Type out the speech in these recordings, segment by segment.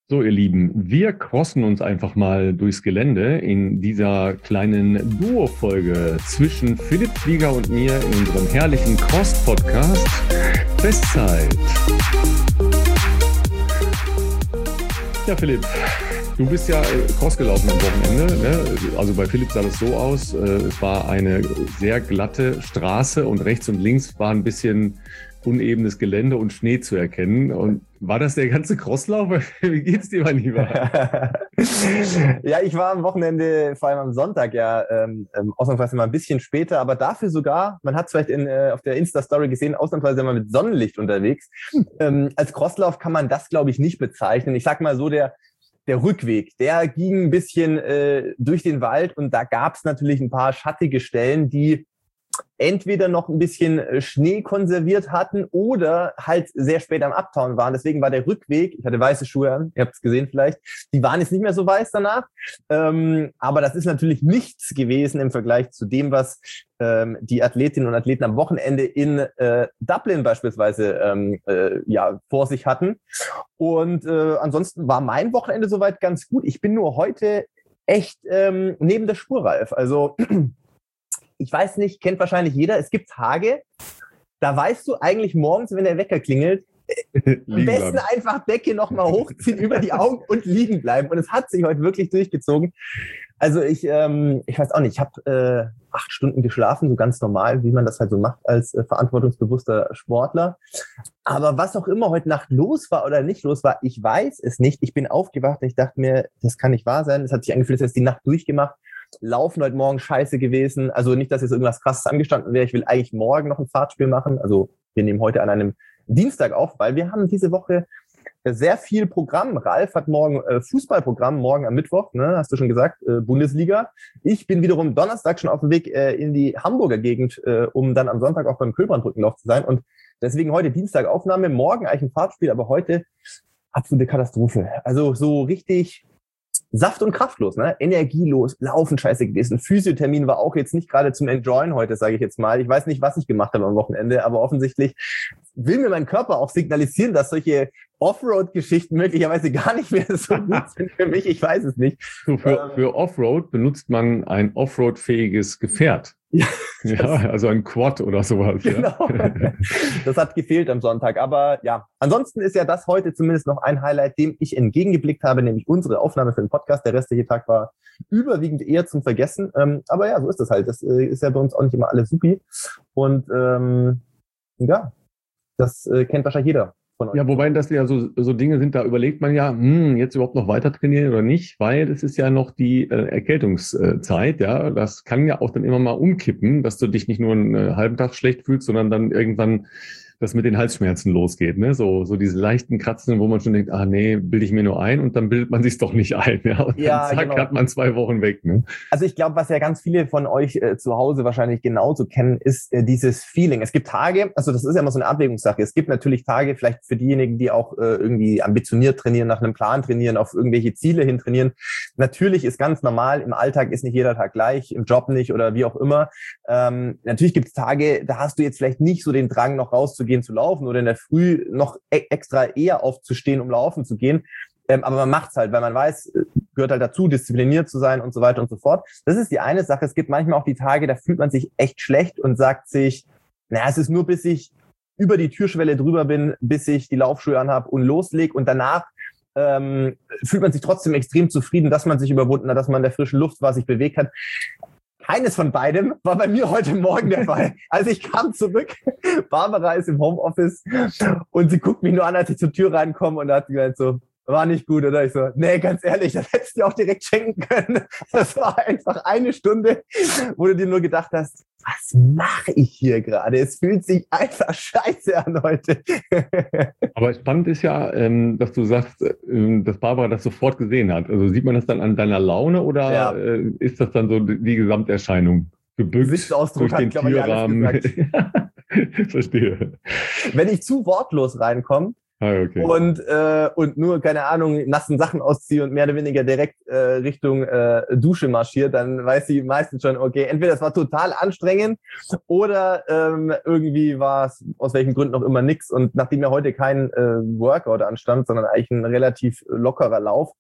So, ihr Lieben, wir crossen uns einfach mal durchs Gelände in dieser kleinen Duo-Folge zwischen Philipp Flieger und mir in unserem herrlichen Cross-Podcast Bestzeit. Ja, Philipp, du bist ja Cross gelaufen am Wochenende, ne? Also bei Philipp sah das so aus, es war eine sehr glatte Straße und rechts und links war ein bisschen unebenes Gelände und Schnee zu erkennen. Und war das der ganze Crosslauf? Wie geht's dir, mein Lieber? Ja, ich war am Wochenende, vor allem am Sonntag, ausnahmsweise mal ein bisschen später, aber dafür sogar, man hat es vielleicht auf der Insta-Story gesehen, ausnahmsweise mal mit Sonnenlicht unterwegs. Als Crosslauf kann man das, glaube ich, nicht bezeichnen. Ich sag mal so, der Rückweg, der ging ein bisschen durch den Wald und da gab es natürlich ein paar schattige Stellen, die entweder noch ein bisschen Schnee konserviert hatten oder halt sehr spät am Abtauen waren. Deswegen war der Rückweg, ich hatte weiße Schuhe an, ihr habt es gesehen vielleicht, die waren jetzt nicht mehr so weiß danach. Aber das ist natürlich nichts gewesen im Vergleich zu dem, was die Athletinnen und Athleten am Wochenende in Dublin beispielsweise vor sich hatten. Und ansonsten war mein Wochenende soweit ganz gut. Ich bin nur heute echt neben der Spur, Ralf. Also ich weiß nicht, kennt wahrscheinlich jeder, es gibt Tage, da weißt du eigentlich morgens, wenn der Wecker klingelt, am besten einfach Decke nochmal hochziehen, über die Augen und liegen bleiben. Und es hat sich heute wirklich durchgezogen. Also ich weiß auch nicht, ich habe 8 Stunden geschlafen, so ganz normal, wie man das halt so macht als verantwortungsbewusster Sportler. Aber was auch immer heute Nacht los war oder nicht los war, ich weiß es nicht. Ich bin aufgewacht und ich dachte mir, das kann nicht wahr sein. Es hat sich angefühlt, als hätte ich die Nacht durchgemacht. Laufen heute Morgen scheiße gewesen. Also nicht, dass jetzt irgendwas Krasses angestanden wäre. Ich will eigentlich morgen noch ein Fahrtspiel machen. Also wir nehmen heute an einem Dienstag auf, weil wir haben diese Woche sehr viel Programm. Ralf hat morgen Fußballprogramm, morgen am Mittwoch, ne, hast du schon gesagt, Bundesliga. Ich bin wiederum Donnerstag schon auf dem Weg in die Hamburger Gegend, um dann am Sonntag auch beim Kölbrandbrückenlauf zu sein. Und deswegen heute Dienstag Aufnahme, morgen eigentlich ein Fahrtspiel, aber heute absolute Katastrophe. Also so richtig saft- und kraftlos, ne? Energielos, laufen scheiße gewesen. Physiothermin war auch jetzt nicht gerade zum Enjoyen heute, sage ich jetzt mal. Ich weiß nicht, was ich gemacht habe am Wochenende, aber offensichtlich will mir mein Körper auch signalisieren, dass solche Offroad-Geschichten möglicherweise gar nicht mehr so gut sind für mich. Ich weiß es nicht. So, für Offroad benutzt man ein Offroad-fähiges Gefährt. Ja, also ein Quad oder sowas. Genau. Ja. Das hat gefehlt am Sonntag. Aber ja, ansonsten ist ja das heute zumindest noch ein Highlight, dem ich entgegengeblickt habe, nämlich unsere Aufnahme für den Podcast. Der restliche Tag war überwiegend eher zum Vergessen. Aber ja, so ist das halt. Das ist ja bei uns auch nicht immer alles supi. Und ja, das kennt wahrscheinlich jeder von euch. Ja, wobei das ja so Dinge sind, da überlegt man ja, jetzt überhaupt noch weiter trainieren oder nicht, weil es ist ja noch die Erkältungszeit, ja. Das kann ja auch dann immer mal umkippen, dass du dich nicht nur einen halben Tag schlecht fühlst, sondern dann irgendwann das mit den Halsschmerzen losgeht, ne? So diese leichten Kratzen, wo man schon denkt, nee, bilde ich mir nur ein und dann bildet man sich's doch nicht ein, ja. Und dann zack, genau, hat man 2 Wochen weg, ne? Also ich glaube, was ja ganz viele von euch zu Hause wahrscheinlich genauso kennen, ist dieses Feeling. Es gibt Tage, also das ist ja immer so eine Abwägungssache. Es gibt natürlich Tage, vielleicht für diejenigen, die auch irgendwie ambitioniert trainieren, nach einem Plan trainieren, auf irgendwelche Ziele hin trainieren. Natürlich ist ganz normal, im Alltag ist nicht jeder Tag gleich, im Job nicht oder wie auch immer. Natürlich gibt es Tage, da hast du jetzt vielleicht nicht so den Drang, noch rauszugehen, zu laufen oder in der Früh noch extra eher aufzustehen, um laufen zu gehen. Aber man macht's halt, weil man weiß, gehört halt dazu, diszipliniert zu sein und so weiter und so fort. Das ist die eine Sache. Es gibt manchmal auch die Tage, da fühlt man sich echt schlecht und sagt sich, es ist nur, bis ich über die Türschwelle drüber bin, bis ich die Laufschuhe anhab und loslege und danach fühlt man sich trotzdem extrem zufrieden, dass man sich überwunden hat, dass man in der frischen Luft war, sich bewegt hat. Keines von beidem war bei mir heute Morgen der Fall. Also ich kam zurück, Barbara ist im Homeoffice und sie guckt mich nur an, als ich zur Tür reinkomme und da hat sie gesagt so, war nicht gut, oder? Ich so, nee, ganz ehrlich, das hättest du dir auch direkt schenken können. Das war einfach eine Stunde, wo du dir nur gedacht hast, was mache ich hier gerade? Es fühlt sich einfach scheiße an heute. Aber spannend ist ja, dass du sagst, dass Barbara das sofort gesehen hat. Also sieht man das dann an deiner Laune oder ist das dann so die Gesamterscheinung? Gebückt durch den Türrahmen? Verstehe. Wenn ich zu wortlos reinkomme, und nur, keine Ahnung, nassen Sachen ausziehe und mehr oder weniger direkt Richtung Dusche marschiert, dann weiß die meisten schon, okay, entweder es war total anstrengend oder irgendwie war es aus welchen Gründen auch immer nix. Und nachdem ja heute kein Workout anstand, sondern eigentlich ein relativ lockerer Lauf,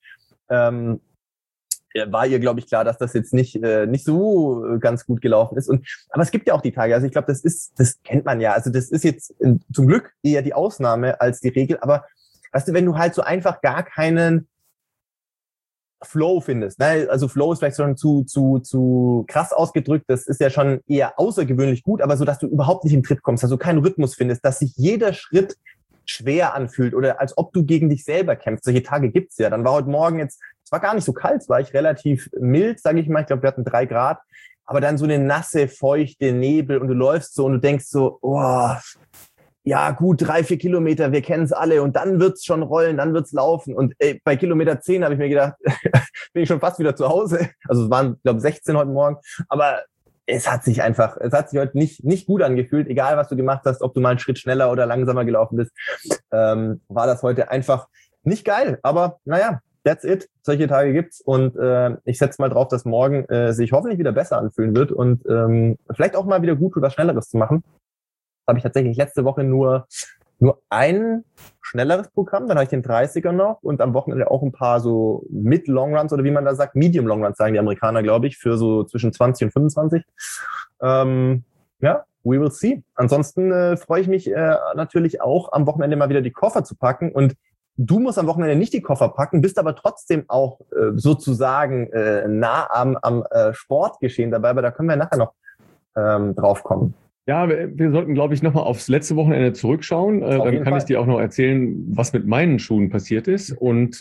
war ihr, glaube ich, klar, dass das jetzt nicht so ganz gut gelaufen ist. Aber es gibt ja auch die Tage, also ich glaube, das kennt man ja. Also das ist jetzt zum Glück eher die Ausnahme als die Regel. Aber weißt du, wenn du halt so einfach gar keinen Flow findest, ne? Also Flow ist vielleicht schon zu krass ausgedrückt, das ist ja schon eher außergewöhnlich gut, aber so, dass du überhaupt nicht in den Tritt kommst, also keinen Rhythmus findest, dass sich jeder Schritt schwer anfühlt oder als ob du gegen dich selber kämpfst. Solche Tage gibt's ja. Dann war heute Morgen jetzt, es war gar nicht so kalt, es war ich relativ mild, sage ich mal. Ich glaube, wir hatten 3 Grad. Aber dann so eine nasse, feuchte Nebel und du läufst so und du denkst so, oh, ja gut, 3-4 Kilometer, wir kennen es alle und dann wird's schon rollen, dann wird's laufen. Und bei Kilometer 10 habe ich mir gedacht, bin ich schon fast wieder zu Hause. Also es waren, glaube ich, 16 heute Morgen. Aber es hat sich heute nicht gut angefühlt, egal was du gemacht hast, ob du mal einen Schritt schneller oder langsamer gelaufen bist, war das heute einfach nicht geil. Aber naja, that's it. Solche Tage gibt's und ich setze mal drauf, dass morgen sich hoffentlich wieder besser anfühlen wird und vielleicht auch mal wieder gut oder Schnelleres zu machen. Das habe ich tatsächlich letzte Woche nur ein schnelleres Programm, dann habe ich den 30er noch und am Wochenende auch ein paar so Mid-Long-Runs oder wie man da sagt, Medium-Long-Runs sagen die Amerikaner, glaube ich, für so zwischen 20 und 25. Ja, we will see. Ansonsten freue ich mich natürlich auch am Wochenende mal wieder die Koffer zu packen und du musst am Wochenende nicht die Koffer packen, bist aber trotzdem auch sozusagen nah am Sportgeschehen dabei, aber da können wir nachher noch drauf kommen. Ja, wir sollten, glaube ich, nochmal aufs letzte Wochenende zurückschauen. Dann kann ich dir auch noch erzählen, was mit meinen Schuhen passiert ist und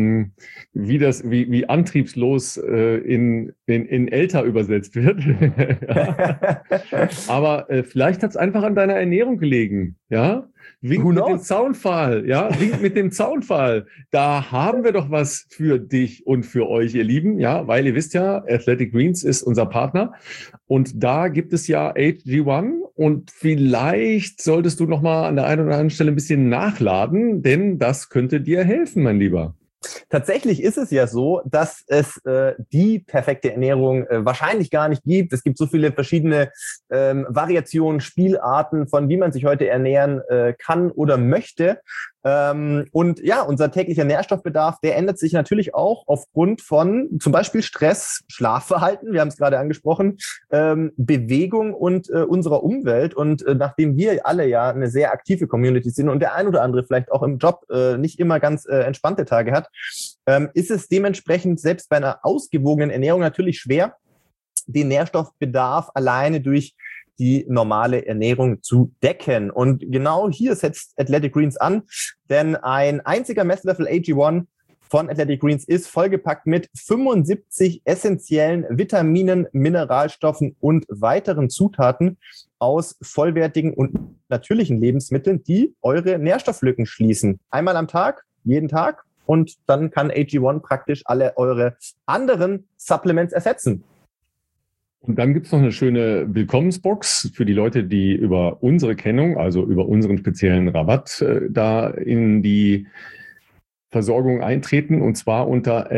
wie antriebslos in älter übersetzt wird. Ja. Aber vielleicht hat es einfach an deiner Ernährung gelegen. Ja, winkt mit dem Zaunpfahl. Ja, winkt mit dem Zaunpfahl. Da haben wir doch was für dich und für euch, ihr Lieben. Ja, weil ihr wisst ja, Athletic Greens ist unser Partner und da gibt es ja AG1 und vielleicht solltest du noch mal an der einen oder anderen Stelle ein bisschen nachladen, denn das könnte dir helfen, mein Lieber. Tatsächlich ist es ja so, dass es die perfekte Ernährung wahrscheinlich gar nicht gibt. Es gibt so viele verschiedene Variationen, Spielarten, von wie man sich heute ernähren kann oder möchte. Und ja, unser täglicher Nährstoffbedarf, der ändert sich natürlich auch aufgrund von zum Beispiel Stress, Schlafverhalten, wir haben es gerade angesprochen, Bewegung und unserer Umwelt. Und nachdem wir alle ja eine sehr aktive Community sind und der ein oder andere vielleicht auch im Job nicht immer ganz entspannte Tage hat, ist es dementsprechend selbst bei einer ausgewogenen Ernährung natürlich schwer, den Nährstoffbedarf alleine durch die normale Ernährung zu decken. Und genau hier setzt Athletic Greens an, denn ein einziger Messlöffel AG1 von Athletic Greens ist vollgepackt mit 75 essentiellen Vitaminen, Mineralstoffen und weiteren Zutaten aus vollwertigen und natürlichen Lebensmitteln, die eure Nährstofflücken schließen. Einmal am Tag, jeden Tag, und dann kann AG1 praktisch alle eure anderen Supplements ersetzen. Und dann gibt's noch eine schöne Willkommensbox für die Leute, die über unsere Kennung, also über unseren speziellen Rabatt, da in die Versorgung eintreten, und zwar unter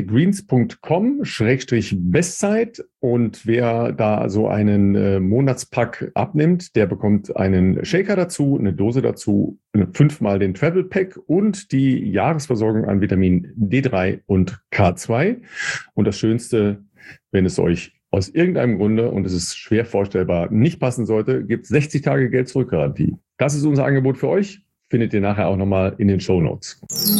athleticgreens.com/Bestzeit. Und wer da so einen Monatspack abnimmt, der bekommt einen Shaker dazu, eine Dose dazu, 5-mal den Travel Pack und die Jahresversorgung an Vitamin D3 und K2. Und das Schönste, wenn es euch aus irgendeinem Grunde, und es ist schwer vorstellbar, nicht passen sollte, gibt es 60 Tage Geld-Zurück-Garantie. Das ist unser Angebot für euch. Findet ihr nachher auch nochmal in den Shownotes.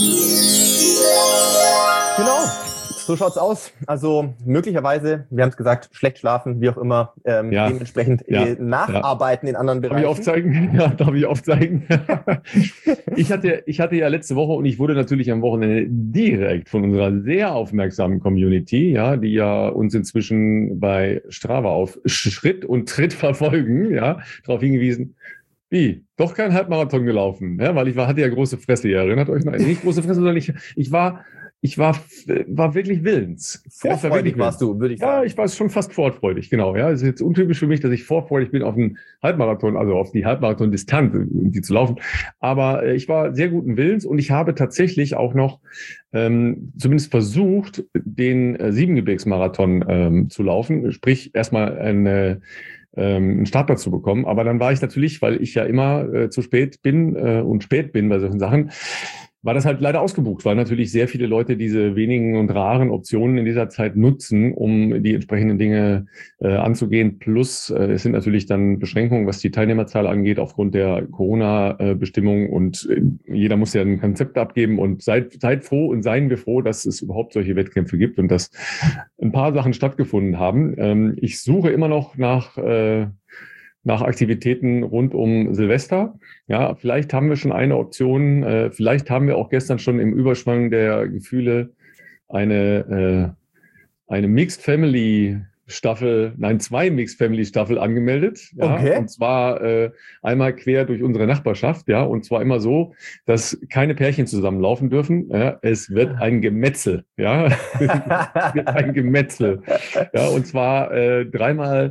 Genau, so schaut's aus. Also möglicherweise, wir haben es gesagt, schlecht schlafen, wie auch immer, dementsprechend nacharbeiten in anderen Bereichen. Darf ich aufzeigen? Ich hatte ja letzte Woche, und ich wurde natürlich am Wochenende direkt von unserer sehr aufmerksamen Community, ja, die ja uns inzwischen bei Strava auf Schritt und Tritt verfolgen, ja, darauf hingewiesen. Wie? Doch kein Halbmarathon gelaufen, ja, weil hatte ja große Fresse, ihr erinnert euch noch? Nicht große Fresse, sondern ich war Ich war wirklich willens. Vorfreudig warst du, würde ich sagen. Ja, ich war schon fast vorfreudig, genau. Ja, es ist jetzt untypisch für mich, dass ich vorfreudig bin auf einen Halbmarathon, also auf die Halbmarathon-Distanz, um die zu laufen. Aber ich war sehr guten Willens und ich habe tatsächlich auch noch zumindest versucht, den Siebengebirgsmarathon zu laufen. Sprich, erstmal einen Startplatz zu bekommen. Aber dann war ich natürlich, weil ich ja immer zu spät bin und spät bin bei solchen Sachen, war das halt leider ausgebucht, weil natürlich sehr viele Leute diese wenigen und raren Optionen in dieser Zeit nutzen, um die entsprechenden Dinge anzugehen. Plus es sind natürlich dann Beschränkungen, was die Teilnehmerzahl angeht, aufgrund der Corona-Bestimmungen. Und jeder muss ja ein Konzept abgeben. Und seid froh und seien wir froh, dass es überhaupt solche Wettkämpfe gibt und dass ein paar Sachen stattgefunden haben. Ich suche immer noch nach Aktivitäten rund um Silvester. Ja, vielleicht haben wir schon eine Option. Vielleicht haben wir auch gestern schon im Überschwang der Gefühle eine Mixed Family Staffel, nein, 2 Mixed Family Staffel angemeldet. Ja, okay. Und zwar einmal quer durch unsere Nachbarschaft. Ja, und zwar immer so, dass keine Pärchen zusammenlaufen dürfen. Ja, es wird ein Gemetzel. Ja, es wird ein Gemetzel. Ja, und zwar dreimal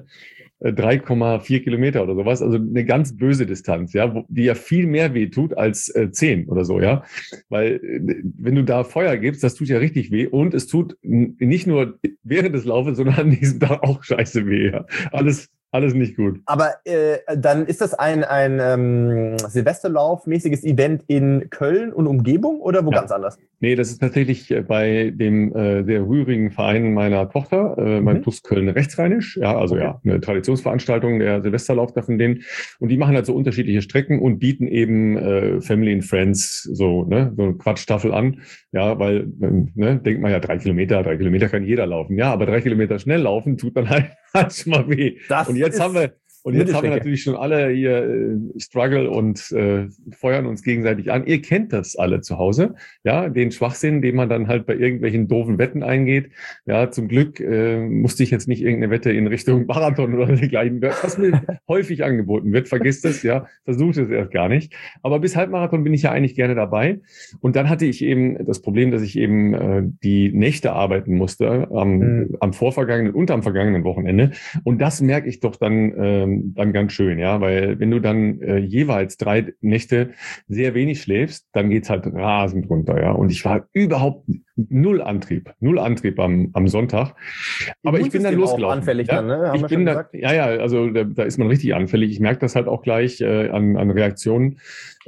3,4 Kilometer oder sowas, also eine ganz böse Distanz, ja, die ja viel mehr weh tut als 10 oder so, ja, weil wenn du da Feuer gibst, das tut ja richtig weh und es tut nicht nur während des Laufes, sondern an diesem Tag auch scheiße weh, ja. Alles nicht gut. Aber dann ist das ein Silvesterlauf-mäßiges Event in Köln und Umgebung oder wo ganz anders? Nee, das ist tatsächlich bei dem sehr rührigen Verein meiner Tochter, mein TuS Köln Rechtsrheinisch. Ja, also okay. Ja, eine Traditionsveranstaltung, der Silvesterlauf da von denen. Und die machen halt so unterschiedliche Strecken und bieten eben Family and Friends so eine Quatschstaffel an. Ja, weil, denkt man ja 3 Kilometer kann jeder laufen. Ja, aber 3 Kilometer schnell laufen tut dann halt schon mal weh. Und jetzt haben wir natürlich schon alle hier Struggle und feuern uns gegenseitig an. Ihr kennt das alle zu Hause, ja, den Schwachsinn, den man dann halt bei irgendwelchen doofen Wetten eingeht. Ja, zum Glück musste ich jetzt nicht irgendeine Wette in Richtung Marathon oder dergleichen, was mir häufig angeboten wird. Vergisst es, ja, versucht es erst gar nicht. Aber bis Halbmarathon bin ich ja eigentlich gerne dabei. Und dann hatte ich eben das Problem, dass ich eben die Nächte arbeiten musste am vorvergangenen und am vergangenen Wochenende. Und das merke ich doch dann ganz schön, ja, weil wenn du dann jeweils 3 Nächte sehr wenig schläfst, dann geht's halt rasend runter, ja. Und ich war überhaupt null Antrieb am Sonntag. Aber ich bin dann losgelaufen. Anfällig ja, dann, ne? Haben wir schon gesagt? Also da ist man richtig anfällig. Ich merke das halt auch gleich an Reaktionen.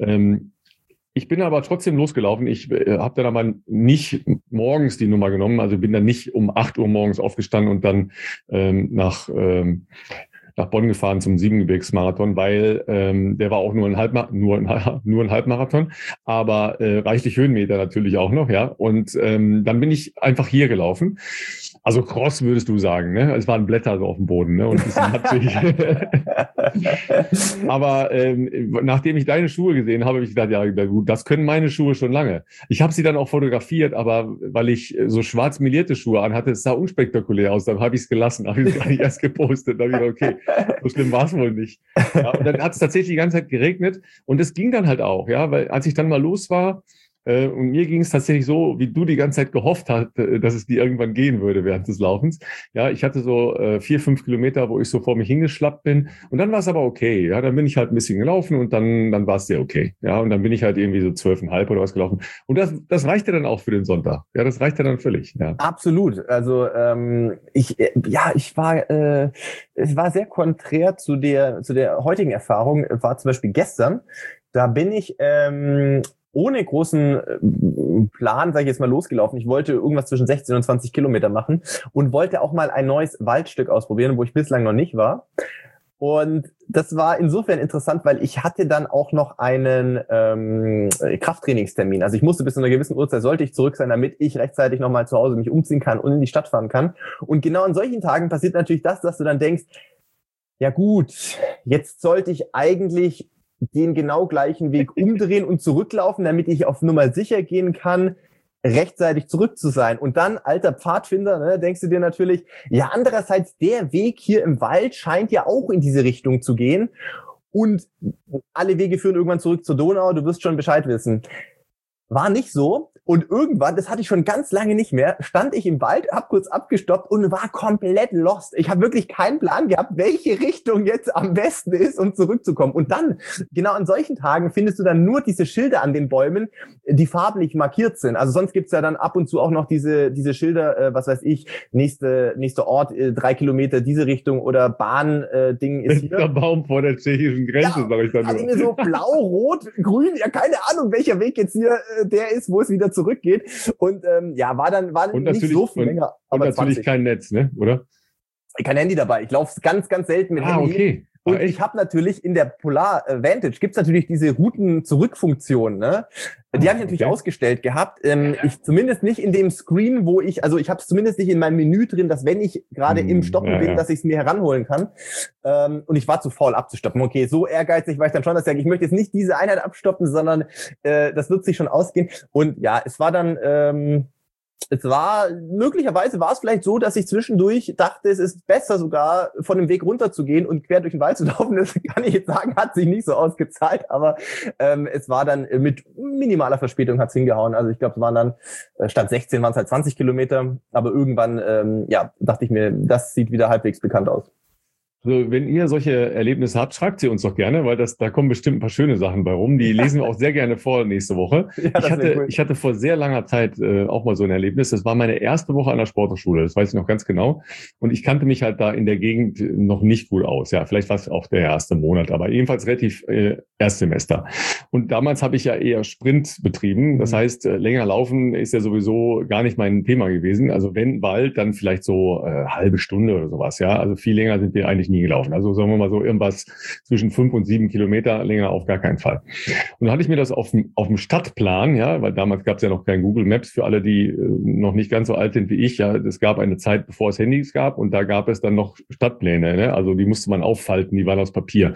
Ich bin aber trotzdem losgelaufen. Ich habe dann aber nicht morgens die Nummer genommen. Also bin dann nicht um 8 Uhr morgens aufgestanden und dann nach Bonn gefahren zum Siebengebirgsmarathon, weil der war auch nur ein Halbmarathon, aber reichlich Höhenmeter natürlich auch noch, ja. Und dann bin ich einfach hier gelaufen. Also Cross würdest du sagen, ne? Es waren Blätter so auf dem Boden, ne? Und ein bisschen matschig. Aber nachdem ich deine Schuhe gesehen habe, habe ich gedacht, ja gut, das können meine Schuhe schon lange. Ich habe sie dann auch fotografiert, aber weil ich so schwarz melierte Schuhe anhatte, es sah unspektakulär aus, dann habe ich es gelassen, habe ich es gar nicht erst gepostet. Dann habe ich gedacht, okay, so schlimm war es wohl nicht. Ja, und dann hat es tatsächlich die ganze Zeit geregnet und es ging dann halt auch, ja, weil als ich dann mal los war, und mir ging es tatsächlich so, wie du die ganze Zeit gehofft hast, dass es dir irgendwann gehen würde während des Laufens. Ja, ich hatte so 4-5 Kilometer, wo ich so vor mich hingeschlappt bin. Und dann war es aber okay. Ja, dann bin ich halt ein bisschen gelaufen und dann war es sehr okay. Ja, und dann bin ich halt irgendwie so 12,5 oder was gelaufen. Und das reichte dann auch für den Sonntag. Ja, das reichte dann völlig. Ja. Absolut. Also es war sehr konträr zu der heutigen Erfahrung. War zum Beispiel gestern. Da bin ich ohne großen Plan, sage ich jetzt mal, losgelaufen. Ich wollte irgendwas zwischen 16 und 20 Kilometer machen und wollte auch mal ein neues Waldstück ausprobieren, wo ich bislang noch nicht war. Und das war insofern interessant, weil ich hatte dann auch noch einen Krafttrainingstermin. Also ich musste bis zu einer gewissen Uhrzeit, sollte ich zurück sein, damit ich rechtzeitig nochmal zu Hause mich umziehen kann und in die Stadt fahren kann. Und genau an solchen Tagen passiert natürlich das, dass du dann denkst, ja gut, jetzt sollte ich eigentlich den genau gleichen Weg umdrehen und zurücklaufen, damit ich auf Nummer sicher gehen kann, rechtzeitig zurück zu sein. Und dann, alter Pfadfinder, ne, denkst du dir natürlich, ja, andererseits, der Weg hier im Wald scheint ja auch in diese Richtung zu gehen. Und alle Wege führen irgendwann zurück zur Donau, du wirst schon Bescheid wissen. War nicht so. Und irgendwann, das hatte ich schon ganz lange nicht mehr, stand ich im Wald, hab kurz abgestoppt und war komplett lost. Ich habe wirklich keinen Plan gehabt, welche Richtung jetzt am besten ist, um zurückzukommen. Und dann, genau an solchen Tagen, findest du dann nur diese Schilder an den Bäumen, die farblich markiert sind. Also sonst gibt's ja dann ab und zu auch noch diese Schilder, was weiß ich, nächster Ort, 3 Kilometer diese Richtung oder Bahn-Ding ist hier. Der Baum vor der tschechischen Grenze, Ja, sag ich dann nur. mir so blau, rot, grün, ja keine Ahnung, welcher Weg jetzt hier der ist, wo es wieder zurückgeht. Und war dann nicht so viel länger. Aber und natürlich 20. kein Netz, ne? Oder? Kein Handy dabei. Ich laufe ganz, ganz selten mit Handy. Okay. Und ich habe natürlich in der Polar Vantage gibt's natürlich diese Routen-Zurück-Funktion, ne? Die habe ich natürlich ausgestellt gehabt. Ich zumindest nicht in dem Screen, wo ich habe es zumindest nicht in meinem Menü drin, dass wenn ich gerade im Stoppen bin, dass ich es mir heranholen kann. Und ich war zu faul abzustoppen. Okay, so ehrgeizig war ich dann schon, dass ich sage, ich möchte jetzt nicht diese Einheit abstoppen, sondern das wird sich schon ausgehen. Und ja, es war dann möglicherweise war es vielleicht so, dass ich zwischendurch dachte, es ist besser sogar von dem Weg runterzugehen und quer durch den Wald zu laufen. Das kann ich jetzt sagen, hat sich nicht so ausgezahlt, aber es war dann mit minimaler Verspätung hat's hingehauen. Also ich glaube, es waren dann, statt 16 waren es halt 20 Kilometer, aber irgendwann, dachte ich mir, das sieht wieder halbwegs bekannt aus. Also wenn ihr solche Erlebnisse habt, schreibt sie uns doch gerne, weil da kommen bestimmt ein paar schöne Sachen bei rum. Die lesen wir auch sehr gerne vor nächste Woche. Ja, ich hatte vor sehr langer Zeit auch mal so ein Erlebnis. Das war meine erste Woche an der Sporthochschule, das weiß ich noch ganz genau. Und ich kannte mich halt da in der Gegend noch nicht gut aus. Ja, vielleicht war es auch der erste Monat, aber jedenfalls relativ Erstsemester. Und damals habe ich ja eher Sprint betrieben. Das heißt, länger laufen ist ja sowieso gar nicht mein Thema gewesen. Also wenn Wald, dann vielleicht so halbe Stunde oder sowas. Ja, also viel länger sind wir eigentlich nie gelaufen. Also sagen wir mal so irgendwas zwischen 5 und 7 Kilometer, länger auf gar keinen Fall. Und dann hatte ich mir das auf dem Stadtplan, ja, weil damals gab es ja noch kein Google Maps für alle, die noch nicht ganz so alt sind wie ich. Ja, es gab eine Zeit, bevor es Handys gab, und da gab es dann noch Stadtpläne. Ne? Also die musste man auffalten, die waren aus Papier.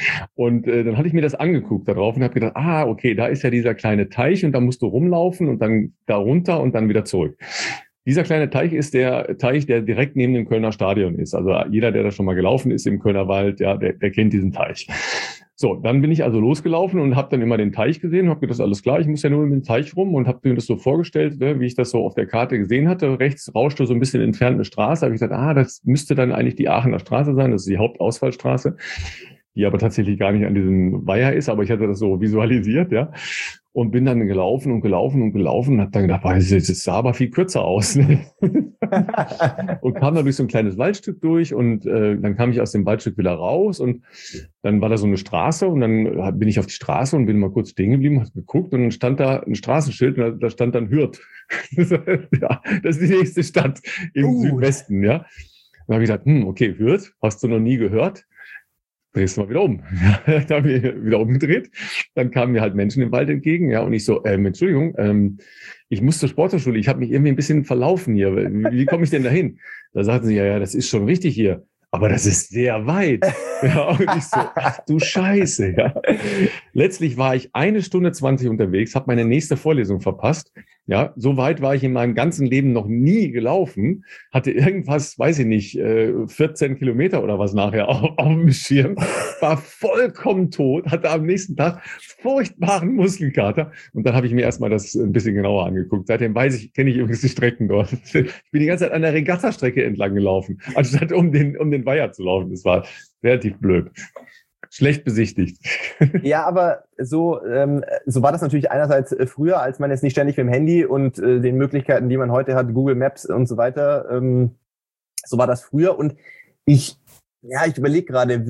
Und dann hatte ich mir das angeguckt da drauf und habe gedacht, okay, da ist ja dieser kleine Teich und da musst du rumlaufen und dann da runter und dann wieder zurück. Dieser kleine Teich ist der Teich, der direkt neben dem Kölner Stadion ist. Also jeder, der da schon mal gelaufen ist im Kölner Wald, ja, der kennt diesen Teich. So, dann bin ich also losgelaufen und habe dann immer den Teich gesehen und habe gedacht, alles klar, ich muss ja nur um den Teich rum, und habe mir das so vorgestellt, ne, wie ich das so auf der Karte gesehen hatte. Rechts rauschte so ein bisschen entfernt eine Straße. Habe ich gesagt, das müsste dann eigentlich die Aachener Straße sein, das ist die Hauptausfallstraße, die aber tatsächlich gar nicht an diesem Weiher ist, aber ich hatte das so visualisiert, ja. Und bin dann gelaufen und habe dann gedacht, das sah aber viel kürzer aus. Ne? Und kam dann durch so ein kleines Waldstück durch, und dann kam ich aus dem Waldstück wieder raus, und dann war da so eine Straße, und dann bin ich auf die Straße und bin mal kurz stehen geblieben, habe geguckt, und dann stand da ein Straßenschild, und da stand dann Hürth. Ja, das ist die nächste Stadt im Südwesten, ja. Dann habe ich gesagt, okay, Hürth, hast du noch nie gehört? Drehst du mal wieder um. Da habe ich wieder umgedreht. Dann kamen mir halt Menschen im Wald entgegen, ja, und ich so, Entschuldigung, ich muss zur Sporthochschule, ich habe mich irgendwie ein bisschen verlaufen hier. Wie komme ich denn dahin? Da sagten sie, ja, das ist schon richtig hier, aber das ist sehr weit. Ja, und ich so, ach du Scheiße, ja. Letztlich war ich 1 Stunde 20 unterwegs, habe meine nächste Vorlesung verpasst. Ja, so weit war ich in meinem ganzen Leben noch nie gelaufen, hatte irgendwas, weiß ich nicht, 14 Kilometer oder was nachher auf dem Schirm, war vollkommen tot, hatte am nächsten Tag furchtbaren Muskelkater, und dann habe ich mir erstmal das ein bisschen genauer angeguckt. Seitdem kenne ich übrigens die Strecken dort. Ich bin die ganze Zeit an der Regattastrecke entlang gelaufen, anstatt um den Weiher zu laufen. Das war relativ blöd. Schlecht besichtigt. Ja, aber so war das natürlich einerseits früher, als man jetzt nicht ständig mit dem Handy und den Möglichkeiten, die man heute hat, Google Maps und so weiter, so war das früher. Und ich überlege gerade,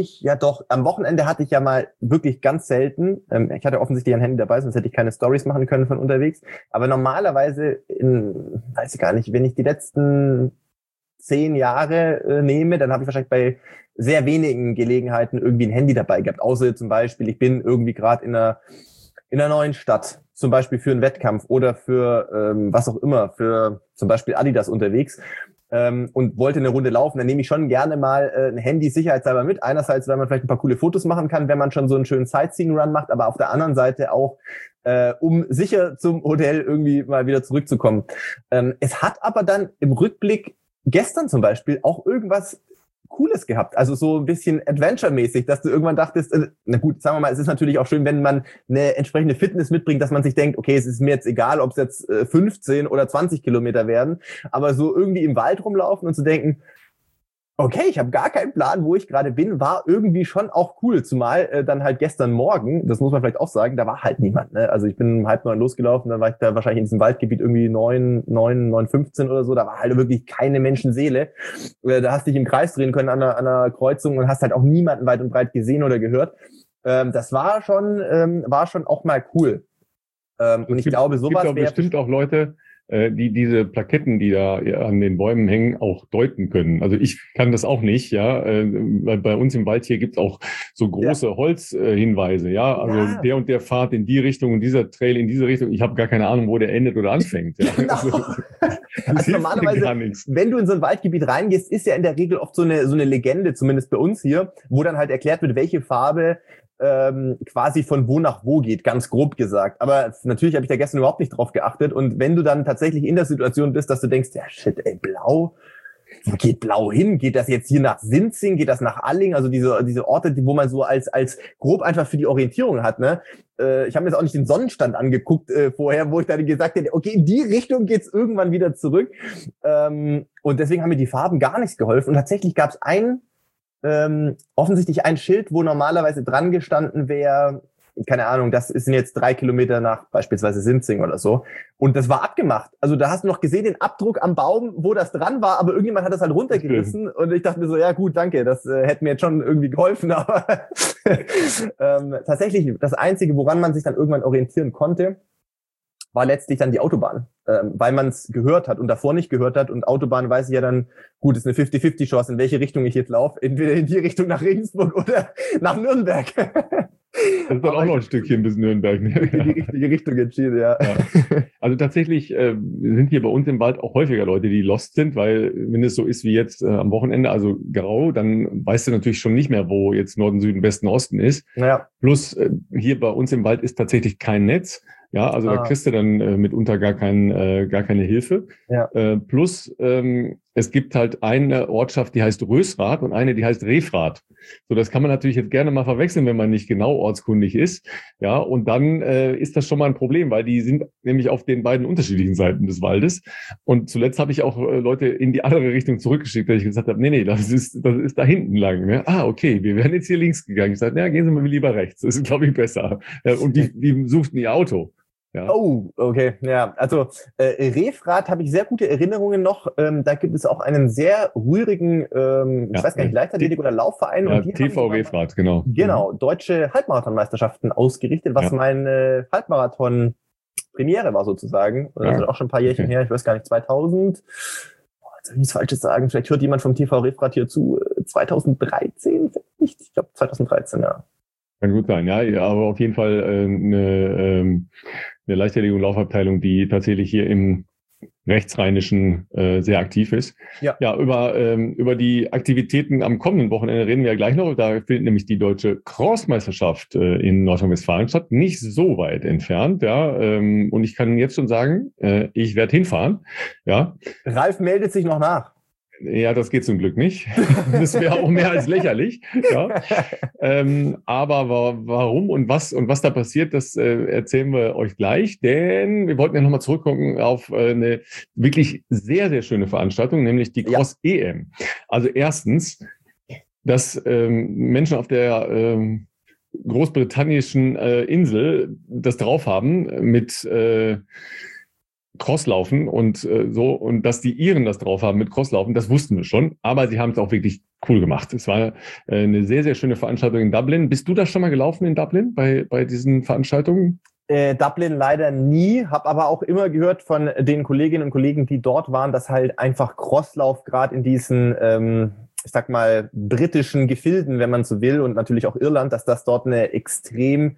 am Wochenende hatte ich ja mal wirklich ganz selten, ich hatte offensichtlich ein Handy dabei, sonst hätte ich keine Stories machen können von unterwegs, aber normalerweise, weiß ich gar nicht, wenn ich die letzten 10 Jahre nehme, dann habe ich wahrscheinlich bei sehr wenigen Gelegenheiten irgendwie ein Handy dabei gehabt. Außer zum Beispiel, ich bin irgendwie gerade in einer neuen Stadt, zum Beispiel für einen Wettkampf oder für was auch immer, für zum Beispiel Adidas unterwegs und wollte eine Runde laufen. Dann nehme ich schon gerne mal ein Handy sicherheitshalber mit. Einerseits, weil man vielleicht ein paar coole Fotos machen kann, wenn man schon so einen schönen Sightseeing-Run macht, aber auf der anderen Seite auch, um sicher zum Hotel irgendwie mal wieder zurückzukommen. Es hat aber dann im Rückblick gestern zum Beispiel auch irgendwas Cooles gehabt. Also so ein bisschen Adventure-mäßig, dass du irgendwann dachtest, na gut, sagen wir mal, es ist natürlich auch schön, wenn man eine entsprechende Fitness mitbringt, dass man sich denkt, okay, es ist mir jetzt egal, ob es jetzt 15 oder 20 Kilometer werden, aber so irgendwie im Wald rumlaufen und zu denken, okay, ich habe gar keinen Plan, wo ich gerade bin, war irgendwie schon auch cool. Zumal dann halt gestern Morgen, das muss man vielleicht auch sagen, da war halt niemand. Ne? Also ich bin um 8:30 losgelaufen, dann war ich da wahrscheinlich in diesem Waldgebiet irgendwie 9:15 oder so. Da war halt wirklich keine Menschenseele. Da hast dich im Kreis drehen können an einer Kreuzung und hast halt auch niemanden weit und breit gesehen oder gehört. Das war schon auch mal cool. Und ich glaube, sowas wäre bestimmt auch Leute, die diese Plaketten, die da an den Bäumen hängen, auch deuten können. Also ich kann das auch nicht, ja. Weil bei uns im Wald hier gibt's auch so große Holzhinweise, ja. Also der und der Pfad in die Richtung und dieser Trail in diese Richtung. Ich habe gar keine Ahnung, wo der endet oder anfängt. Ja. Genau. Also normalerweise, wenn du in so ein Waldgebiet reingehst, ist ja in der Regel oft so eine Legende, zumindest bei uns hier, wo dann halt erklärt wird, welche Farbe quasi von wo nach wo geht, ganz grob gesagt. Aber natürlich habe ich da gestern überhaupt nicht drauf geachtet. Und wenn du dann tatsächlich in der Situation bist, dass du denkst, ja shit, ey, blau, wo geht blau hin? Geht das jetzt hier nach Sinzing? Geht das nach Alling? Also diese Orte, wo man so als grob einfach für die Orientierung hat, ne? Ich habe mir jetzt auch nicht den Sonnenstand angeguckt vorher, wo ich dann gesagt hätte, okay, in die Richtung geht's irgendwann wieder zurück. Und deswegen haben mir die Farben gar nichts geholfen. Und tatsächlich gab es offensichtlich ein Schild, wo normalerweise dran gestanden wäre, keine Ahnung, das sind jetzt 3 Kilometer nach beispielsweise Sinzing oder so. Und das war abgemacht. Also da hast du noch gesehen, den Abdruck am Baum, wo das dran war, aber irgendjemand hat das halt runtergerissen. Und ich dachte mir so, ja gut, danke, das hätte mir jetzt schon irgendwie geholfen. Aber tatsächlich, das Einzige, woran man sich dann irgendwann orientieren konnte, war letztlich dann die Autobahn, weil man es gehört hat und davor nicht gehört hat. Und Autobahn weiß ich ja dann, gut, ist eine 50-50 Chance, in welche Richtung ich jetzt laufe. Entweder in die Richtung nach Regensburg oder nach Nürnberg. Das ist dann auch noch ein Stückchen bis Nürnberg. Ne? In die richtige Richtung entschieden, ja. Also tatsächlich sind hier bei uns im Wald auch häufiger Leute, die lost sind, weil wenn es so ist wie jetzt am Wochenende, also grau, dann weißt du natürlich schon nicht mehr, wo jetzt Norden, Süden, Westen, Osten ist. Ja. Plus hier bei uns im Wald ist tatsächlich kein Netz. Ja, also da kriegst du dann mitunter gar keine Hilfe. Ja. Plus es gibt halt eine Ortschaft, die heißt Rösrath und eine, die heißt Refrath. So, das kann man natürlich jetzt gerne mal verwechseln, wenn man nicht genau ortskundig ist. Ja, und dann ist das schon mal ein Problem, weil die sind nämlich auf den beiden unterschiedlichen Seiten des Waldes. Und zuletzt habe ich auch Leute in die andere Richtung zurückgeschickt, weil ich gesagt habe, nee, das ist da hinten lang. Ne? Ah, okay, wir wären jetzt hier links gegangen. Ich sage, ja, gehen Sie mal lieber rechts. Das ist, glaube ich, besser. Und die suchten ihr Auto. Ja. Oh, okay, ja. Also Refrath habe ich sehr gute Erinnerungen noch. Da gibt es auch einen sehr rührigen, ich weiß gar nicht, Leichtathletik- oder Laufverein. Ja, und die TV Refrath, genau. Genau, deutsche Halbmarathonmeisterschaften ausgerichtet, was meine Halbmarathon-Premiere war sozusagen. Das ist auch schon ein paar Jährchen her, ich weiß gar nicht, 2000. Jetzt will ich nichts Falsches sagen, vielleicht hört jemand vom TV Refrath hier zu. 2013? Ich glaube 2013, ja. Kann gut sein, ja, aber auf jeden Fall eine Leichtathletik- und Laufabteilung, die tatsächlich hier im Rechtsrheinischen sehr aktiv ist. Ja, über die Aktivitäten am kommenden Wochenende reden wir ja gleich noch. Da findet nämlich die deutsche Crossmeisterschaft in Nordrhein-Westfalen statt, nicht so weit entfernt, ja. Und ich kann jetzt schon sagen, ich werde hinfahren, ja. Ralf meldet sich noch nach. Ja, das geht zum Glück nicht. Das wäre auch mehr als lächerlich. Ja. Aber warum und was da passiert, das erzählen wir euch gleich. Denn wir wollten ja nochmal zurückgucken auf eine wirklich sehr, sehr schöne Veranstaltung, nämlich die Cross-EM. Also erstens, dass Menschen auf der großbritannischen Insel das drauf haben mit Crosslaufen und so, und dass die Iren das drauf haben mit Crosslaufen, das wussten wir schon, aber sie haben es auch wirklich cool gemacht. Es war eine sehr, sehr schöne Veranstaltung in Dublin. Bist du da schon mal gelaufen in Dublin bei diesen Veranstaltungen? Dublin leider nie, habe aber auch immer gehört von den Kolleginnen und Kollegen, die dort waren, dass halt einfach Crosslauf gerade in diesen ich sag mal britischen Gefilden, wenn man so will, und natürlich auch Irland, dass das dort eine extrem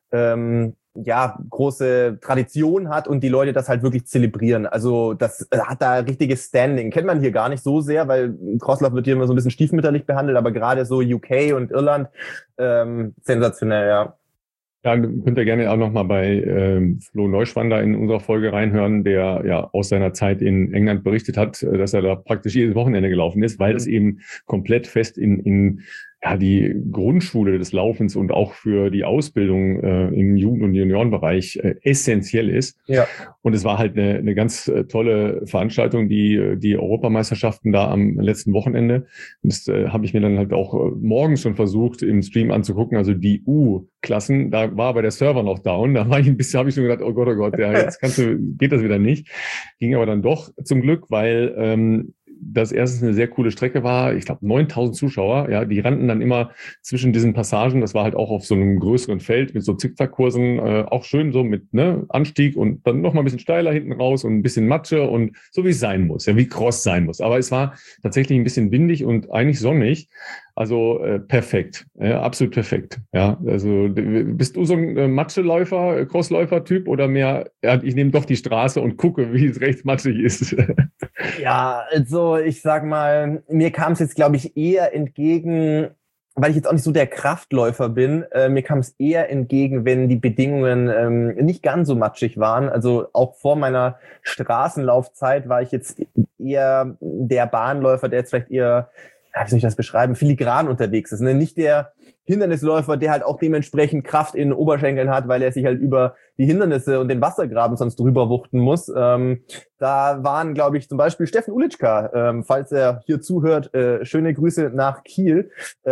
große Tradition hat und die Leute das halt wirklich zelebrieren. Also das hat da richtiges Standing. Kennt man hier gar nicht so sehr, weil Crosslauf wird hier immer so ein bisschen stiefmütterlich behandelt, aber gerade so UK und Irland sensationell, ja. Ja, könnt ihr gerne auch nochmal bei Flo Neuschwander in unserer Folge reinhören, der ja aus seiner Zeit in England berichtet hat, dass er da praktisch jedes Wochenende gelaufen ist, weil es eben komplett fest in die Grundschule des Laufens und auch für die Ausbildung im Jugend- und Juniorenbereich essentiell ist. Ja. Und es war halt eine ganz tolle Veranstaltung, die Europameisterschaften da am letzten Wochenende. Das habe ich mir dann halt auch morgens schon versucht im Stream anzugucken. Also die U-Klassen, da war aber der Server noch down. Da war ich ein bisschen, habe ich schon gedacht, oh Gott, ja, jetzt geht das wieder nicht. Ging aber dann doch zum Glück, weil das erstens eine sehr coole Strecke war. Ich glaube, 9.000 Zuschauer, ja, die rannten dann immer zwischen diesen Passagen. Das war halt auch auf so einem größeren Feld mit so Zickzackkursen, auch schön so mit Anstieg und dann noch mal ein bisschen steiler hinten raus und ein bisschen Matsche und so wie es sein muss, ja, wie Cross sein muss. Aber es war tatsächlich ein bisschen windig und eigentlich sonnig. Also perfekt, absolut perfekt. Ja, also bist du so ein Matscheläufer, Crossläufer-Typ oder mehr? Ja, ich nehme doch die Straße und gucke, wie es recht matschig ist. Ja, also ich sag mal, mir kam es jetzt, glaube ich, eher entgegen, weil ich jetzt auch nicht so der Kraftläufer bin, mir kam es eher entgegen, wenn die Bedingungen nicht ganz so matschig waren. Also auch vor meiner Straßenlaufzeit war ich jetzt eher der Bahnläufer, der jetzt vielleicht eher, wie soll ich das beschreiben, filigran unterwegs ist. Ne? Nicht der Hindernisläufer, der halt auch dementsprechend Kraft in den Oberschenkeln hat, weil er sich halt über die Hindernisse und den Wassergraben sonst drüber wuchten muss. Da waren, glaube ich, zum Beispiel Steffen Ulitschka, falls er hier zuhört, schöne Grüße nach Kiel,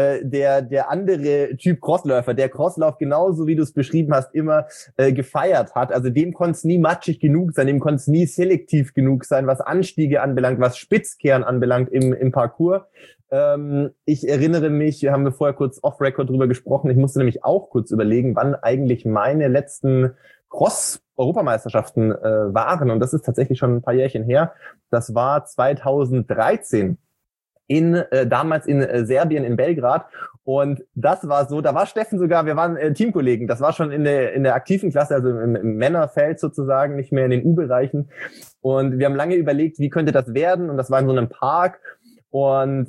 der andere Typ Crossläufer, der Crosslauf genauso, wie du es beschrieben hast, immer gefeiert hat. Also dem konnte es nie matschig genug sein, dem konnte es nie selektiv genug sein, was Anstiege anbelangt, was Spitzkehren anbelangt im Parcours. Ich erinnere mich, wir haben vorher kurz off-Record drüber gesprochen, ich musste nämlich auch kurz überlegen, wann eigentlich meine letzten Cross-Europameisterschaften waren. Und das ist tatsächlich schon ein paar Jährchen her. Das war 2013 damals in Serbien, in Belgrad. Und das war so, da war Steffen sogar, wir waren Teamkollegen, das war schon in der aktiven Klasse, also im Männerfeld sozusagen, nicht mehr in den U-Bereichen. Und wir haben lange überlegt, wie könnte das werden? Und das war in so einem Park. Und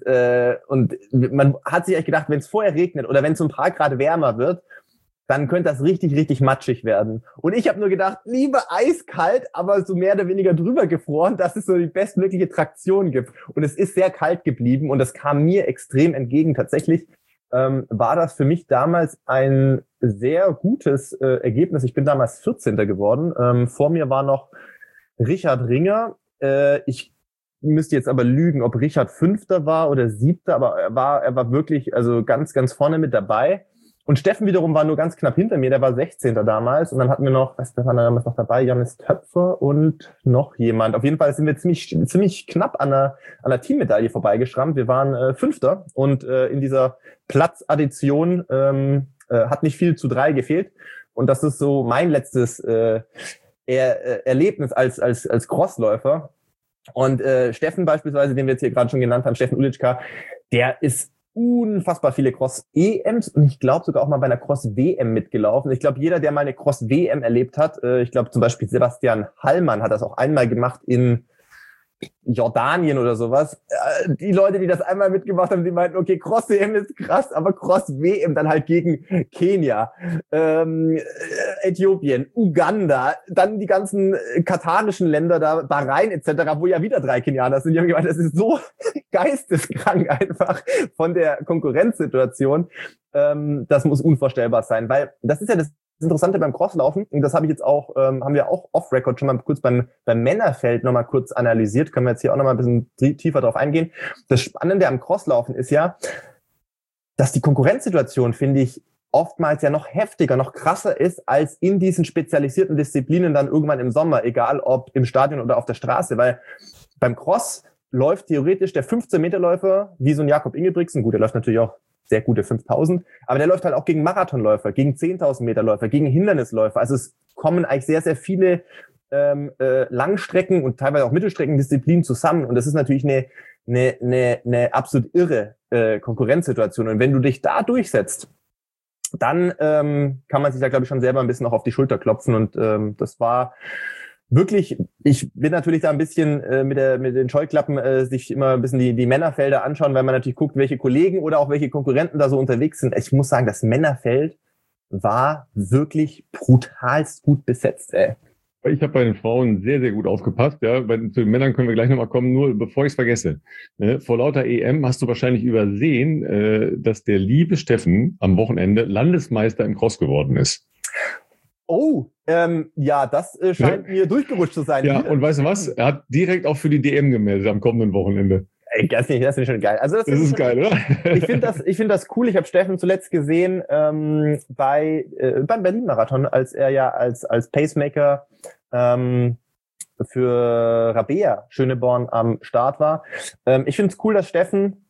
man hat sich eigentlich gedacht, wenn es vorher regnet oder wenn es so ein paar Grad wärmer wird, dann könnte das richtig, richtig matschig werden. Und ich habe nur gedacht, lieber eiskalt, aber so mehr oder weniger drüber gefroren, dass es so die bestmögliche Traktion gibt. Und es ist sehr kalt geblieben und das kam mir extrem entgegen. Tatsächlich war das für mich damals ein sehr gutes Ergebnis. Ich bin damals 14. geworden. Vor mir war noch Richard Ringer. Ich müsste jetzt aber lügen, ob Richard 5. war oder 7., aber er war wirklich also ganz, ganz vorne mit dabei. Und Steffen wiederum war nur ganz knapp hinter mir, der war 16. damals. Und dann hatten wir noch, wer war damals noch dabei? Janis Töpfer und noch jemand. Auf jeden Fall sind wir ziemlich knapp an der Teammedaille vorbeigeschrammt. Wir waren 5. und in dieser Platzaddition hat nicht viel zu 3 gefehlt. Und das ist so mein letztes Erlebnis als Crossläufer. Und Steffen beispielsweise, den wir jetzt hier gerade schon genannt haben, Steffen Ulitschka, der ist unfassbar viele Cross-EMs und ich glaube sogar auch mal bei einer Cross-WM mitgelaufen. Ich glaube, jeder, der mal eine Cross-WM erlebt hat, ich glaube zum Beispiel Sebastian Hallmann hat das auch einmal gemacht in Jordanien oder sowas. Die Leute, die das einmal mitgemacht haben, die meinten, okay, Cross-WM ist krass, aber Cross-WM dann halt gegen Kenia, Äthiopien, Uganda, dann die ganzen katarischen Länder da, Bahrain etc., wo ja wieder 3 Kenianer sind. Die haben gemeint, das ist so geisteskrank einfach von der Konkurrenzsituation. Das muss unvorstellbar sein, weil das ist ja das Interessante beim Crosslaufen, und das habe ich jetzt auch, haben wir auch off-Record schon mal kurz beim Männerfeld nochmal kurz analysiert, können wir jetzt hier auch nochmal ein bisschen tiefer drauf eingehen. Das Spannende am Crosslaufen ist ja, dass die Konkurrenzsituation, finde ich, oftmals ja noch heftiger, noch krasser ist als in diesen spezialisierten Disziplinen dann irgendwann im Sommer, egal ob im Stadion oder auf der Straße, weil beim Cross läuft theoretisch der 15-Meter-Läufer wie so ein Jakob Ingebrigtsen, gut, der läuft natürlich auch sehr gute 5000, aber der läuft halt auch gegen Marathonläufer, gegen 10.000 Meter Läufer, gegen Hindernisläufer. Also es kommen eigentlich sehr, sehr viele Langstrecken und teilweise auch Mittelstreckendisziplinen zusammen und das ist natürlich eine absolut irre Konkurrenzsituation. Und wenn du dich da durchsetzt, dann kann man sich da, glaube ich, schon selber ein bisschen auch auf die Schulter klopfen und das war wirklich, ich bin natürlich da ein bisschen mit den Scheuklappen sich immer ein bisschen die Männerfelder anschauen, weil man natürlich guckt, welche Kollegen oder auch welche Konkurrenten da so unterwegs sind. Ich muss sagen, das Männerfeld war wirklich brutalst gut besetzt, ey. Ich habe bei den Frauen sehr, sehr gut aufgepasst. Ja, zu den Männern können wir gleich nochmal kommen, nur bevor ich es vergesse. Vor lauter EM hast du wahrscheinlich übersehen, dass der liebe Steffen am Wochenende Landesmeister im Cross geworden ist. Oh, ja, das scheint mir durchgerutscht zu sein. Ja, und weißt du was? Er hat direkt auch für die DM gemeldet am kommenden Wochenende. Ey, das finde ich schon geil. Also das ist geil, oder? Ich finde das cool. Ich habe Steffen zuletzt gesehen beim Berlin-Marathon, als er ja als Pacemaker für Rabea Schöneborn am Start war. Ich finde es cool, dass Steffen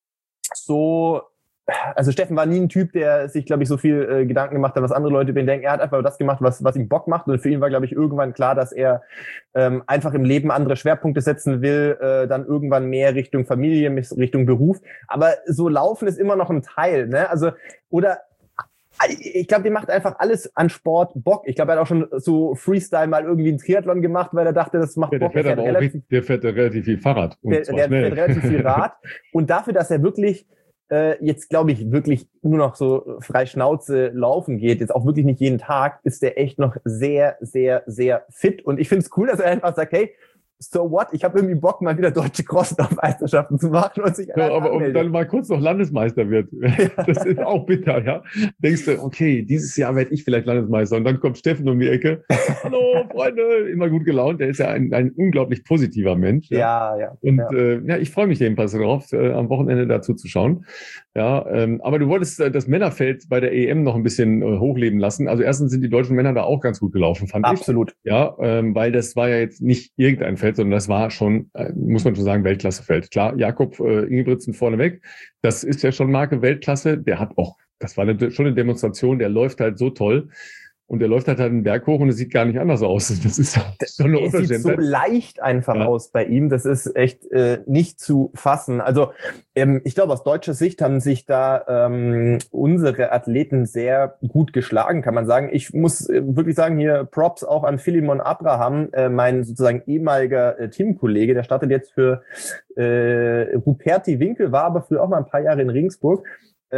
Steffen war nie ein Typ, der sich, glaube ich, so viel Gedanken gemacht hat, was andere Leute über ihn denken. Er hat einfach das gemacht, was ihm Bock macht. Und für ihn war, glaube ich, irgendwann klar, dass er einfach im Leben andere Schwerpunkte setzen will, dann irgendwann mehr Richtung Familie, Richtung Beruf. Aber so Laufen ist immer noch ein Teil, ne? Also, ich glaube, der macht einfach alles an Sport Bock. Ich glaube, er hat auch schon so Freestyle mal irgendwie einen Triathlon gemacht, weil er dachte, das macht Bock. Der fährt relativ viel Fahrrad. Der fährt relativ viel Rad. Und dafür, dass er wirklich jetzt, glaube ich, wirklich nur noch so frei Schnauze laufen geht, jetzt auch wirklich nicht jeden Tag, ist der echt noch sehr, sehr, sehr fit. Und ich finde es cool, dass er einfach sagt, hey, so what? Ich habe irgendwie Bock, mal wieder deutsche Crosslauf-Meisterschaften zu machen und sich aber und dann mal kurz noch Landesmeister wird. Ja. Das ist auch bitter, ja. Denkst du, okay, dieses Jahr werde ich vielleicht Landesmeister. Und dann kommt Steffen um die Ecke. Hallo, Freunde, immer gut gelaunt. Der ist ja ein unglaublich positiver Mensch. Ja, ja. Und ich freue mich jedenfalls darauf, am Wochenende dazu zu schauen. Ja, aber du wolltest das Männerfeld bei der EM noch ein bisschen hochleben lassen. Also erstens sind die deutschen Männer da auch ganz gut gelaufen, fand ich. Absolut. Ja, weil das war ja jetzt nicht irgendein Feld, sondern das war schon, muss man schon sagen, Weltklassefeld. Klar, Jakob Ingebrigtsen vorneweg, das ist ja schon Marke Weltklasse. Der hat auch, das war schon eine Demonstration, der läuft halt so toll. Und der läuft halt einen Berg hoch und es sieht gar nicht anders aus. Das ist schon eine Unverschämtheit. Es sieht so leicht einfach aus bei ihm. Das ist echt nicht zu fassen. Also ich glaube, aus deutscher Sicht haben sich da unsere Athleten sehr gut geschlagen, kann man sagen. Ich muss wirklich sagen, hier Props auch an Philemon Abraham, mein sozusagen ehemaliger Teamkollege. Der startet jetzt für Ruperti Winkel, war aber früher auch mal ein paar Jahre in Regensburg. Ich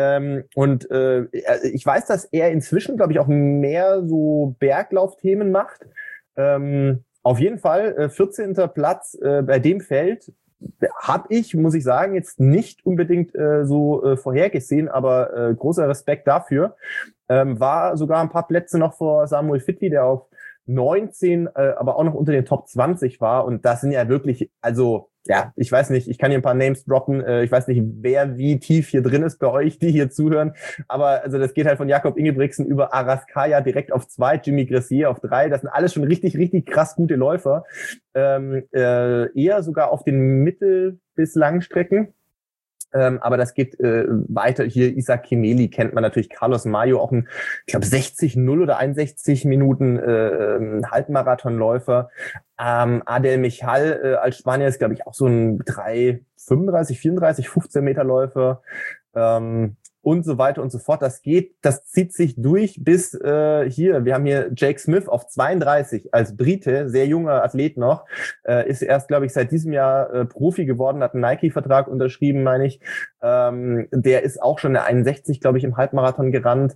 weiß, dass er inzwischen, glaube ich, auch mehr so Berglaufthemen macht. Auf jeden Fall 14. Platz bei dem Feld habe ich, muss ich sagen, jetzt nicht unbedingt vorhergesehen, aber großer Respekt dafür. War sogar ein paar Plätze noch vor Samuel Fitwi, der auf 19, aber auch noch unter den Top 20 war. Und das sind ja wirklich, also ja, ich weiß nicht, ich kann hier ein paar Names droppen. Ich weiß nicht, wer wie tief hier drin ist bei euch, die hier zuhören. Aber also das geht halt von Jakob Ingebrigtsen über Araskaya direkt auf 2, Jimmy Gressier auf 3. Das sind alles schon richtig, richtig krass gute Läufer. Eher sogar auf den Mittel- bis Langstrecken. Aber das geht weiter. Hier Isaac Kimeli kennt man natürlich, Carlos Mayo, auch ein, ich glaube, 60-0 oder 61 Minuten Halbmarathonläufer. Adel Michal als Spanier ist, glaube ich, auch so ein 3,35, 34, 15 Meter Läufer. Und so weiter und so fort. Das zieht sich durch bis hier. Wir haben hier Jake Smith auf 32 als Brite, sehr junger Athlet noch, ist erst, glaube ich, seit diesem Jahr Profi geworden, hat einen Nike-Vertrag unterschrieben, meine ich. Der ist auch schon eine 61, glaube ich, im Halbmarathon gerannt.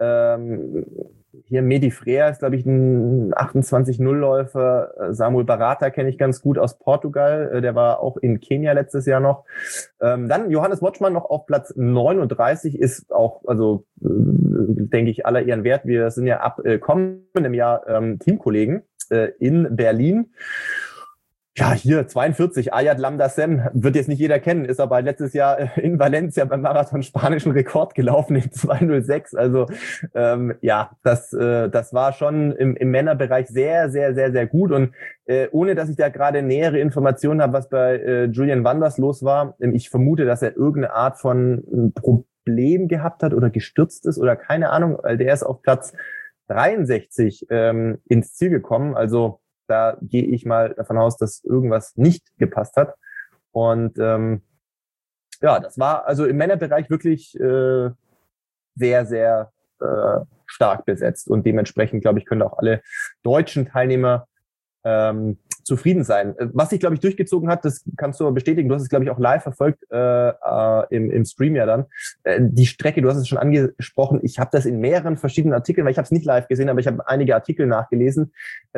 Hier Medi Freire ist, glaube ich, ein 28-0-Läufer. Samuel Barata kenne ich ganz gut aus Portugal. Der war auch in Kenia letztes Jahr noch. Dann Johannes Motschmann noch auf Platz 39 ist auch, also denke ich, aller Ehren wert. Wir sind ja ab kommendem Jahr Teamkollegen in Berlin. Ja, hier 42, Ayat Lamdasem, wird jetzt nicht jeder kennen, ist aber letztes Jahr in Valencia beim Marathon spanischen Rekord gelaufen in 2:06. Also das war schon im Männerbereich sehr, sehr, sehr, sehr gut. Und ohne, dass ich da gerade nähere Informationen habe, was bei Julian Wanders los war, ich vermute, dass er irgendeine Art von Problem gehabt hat oder gestürzt ist oder keine Ahnung, weil der ist auf Platz 63 ins Ziel gekommen. Also da gehe ich mal davon aus, dass irgendwas nicht gepasst hat. Und das war also im Männerbereich wirklich sehr, sehr stark besetzt. Und dementsprechend, glaube ich, können auch alle deutschen Teilnehmer zufrieden sein. Was sich, glaube ich, durchgezogen hat, das kannst du bestätigen. Du hast es, glaube ich, auch live verfolgt im Stream ja dann. Die Strecke, du hast es schon angesprochen. Ich habe das in mehreren verschiedenen Artikeln, weil ich habe es nicht live gesehen, aber ich habe einige Artikel nachgelesen.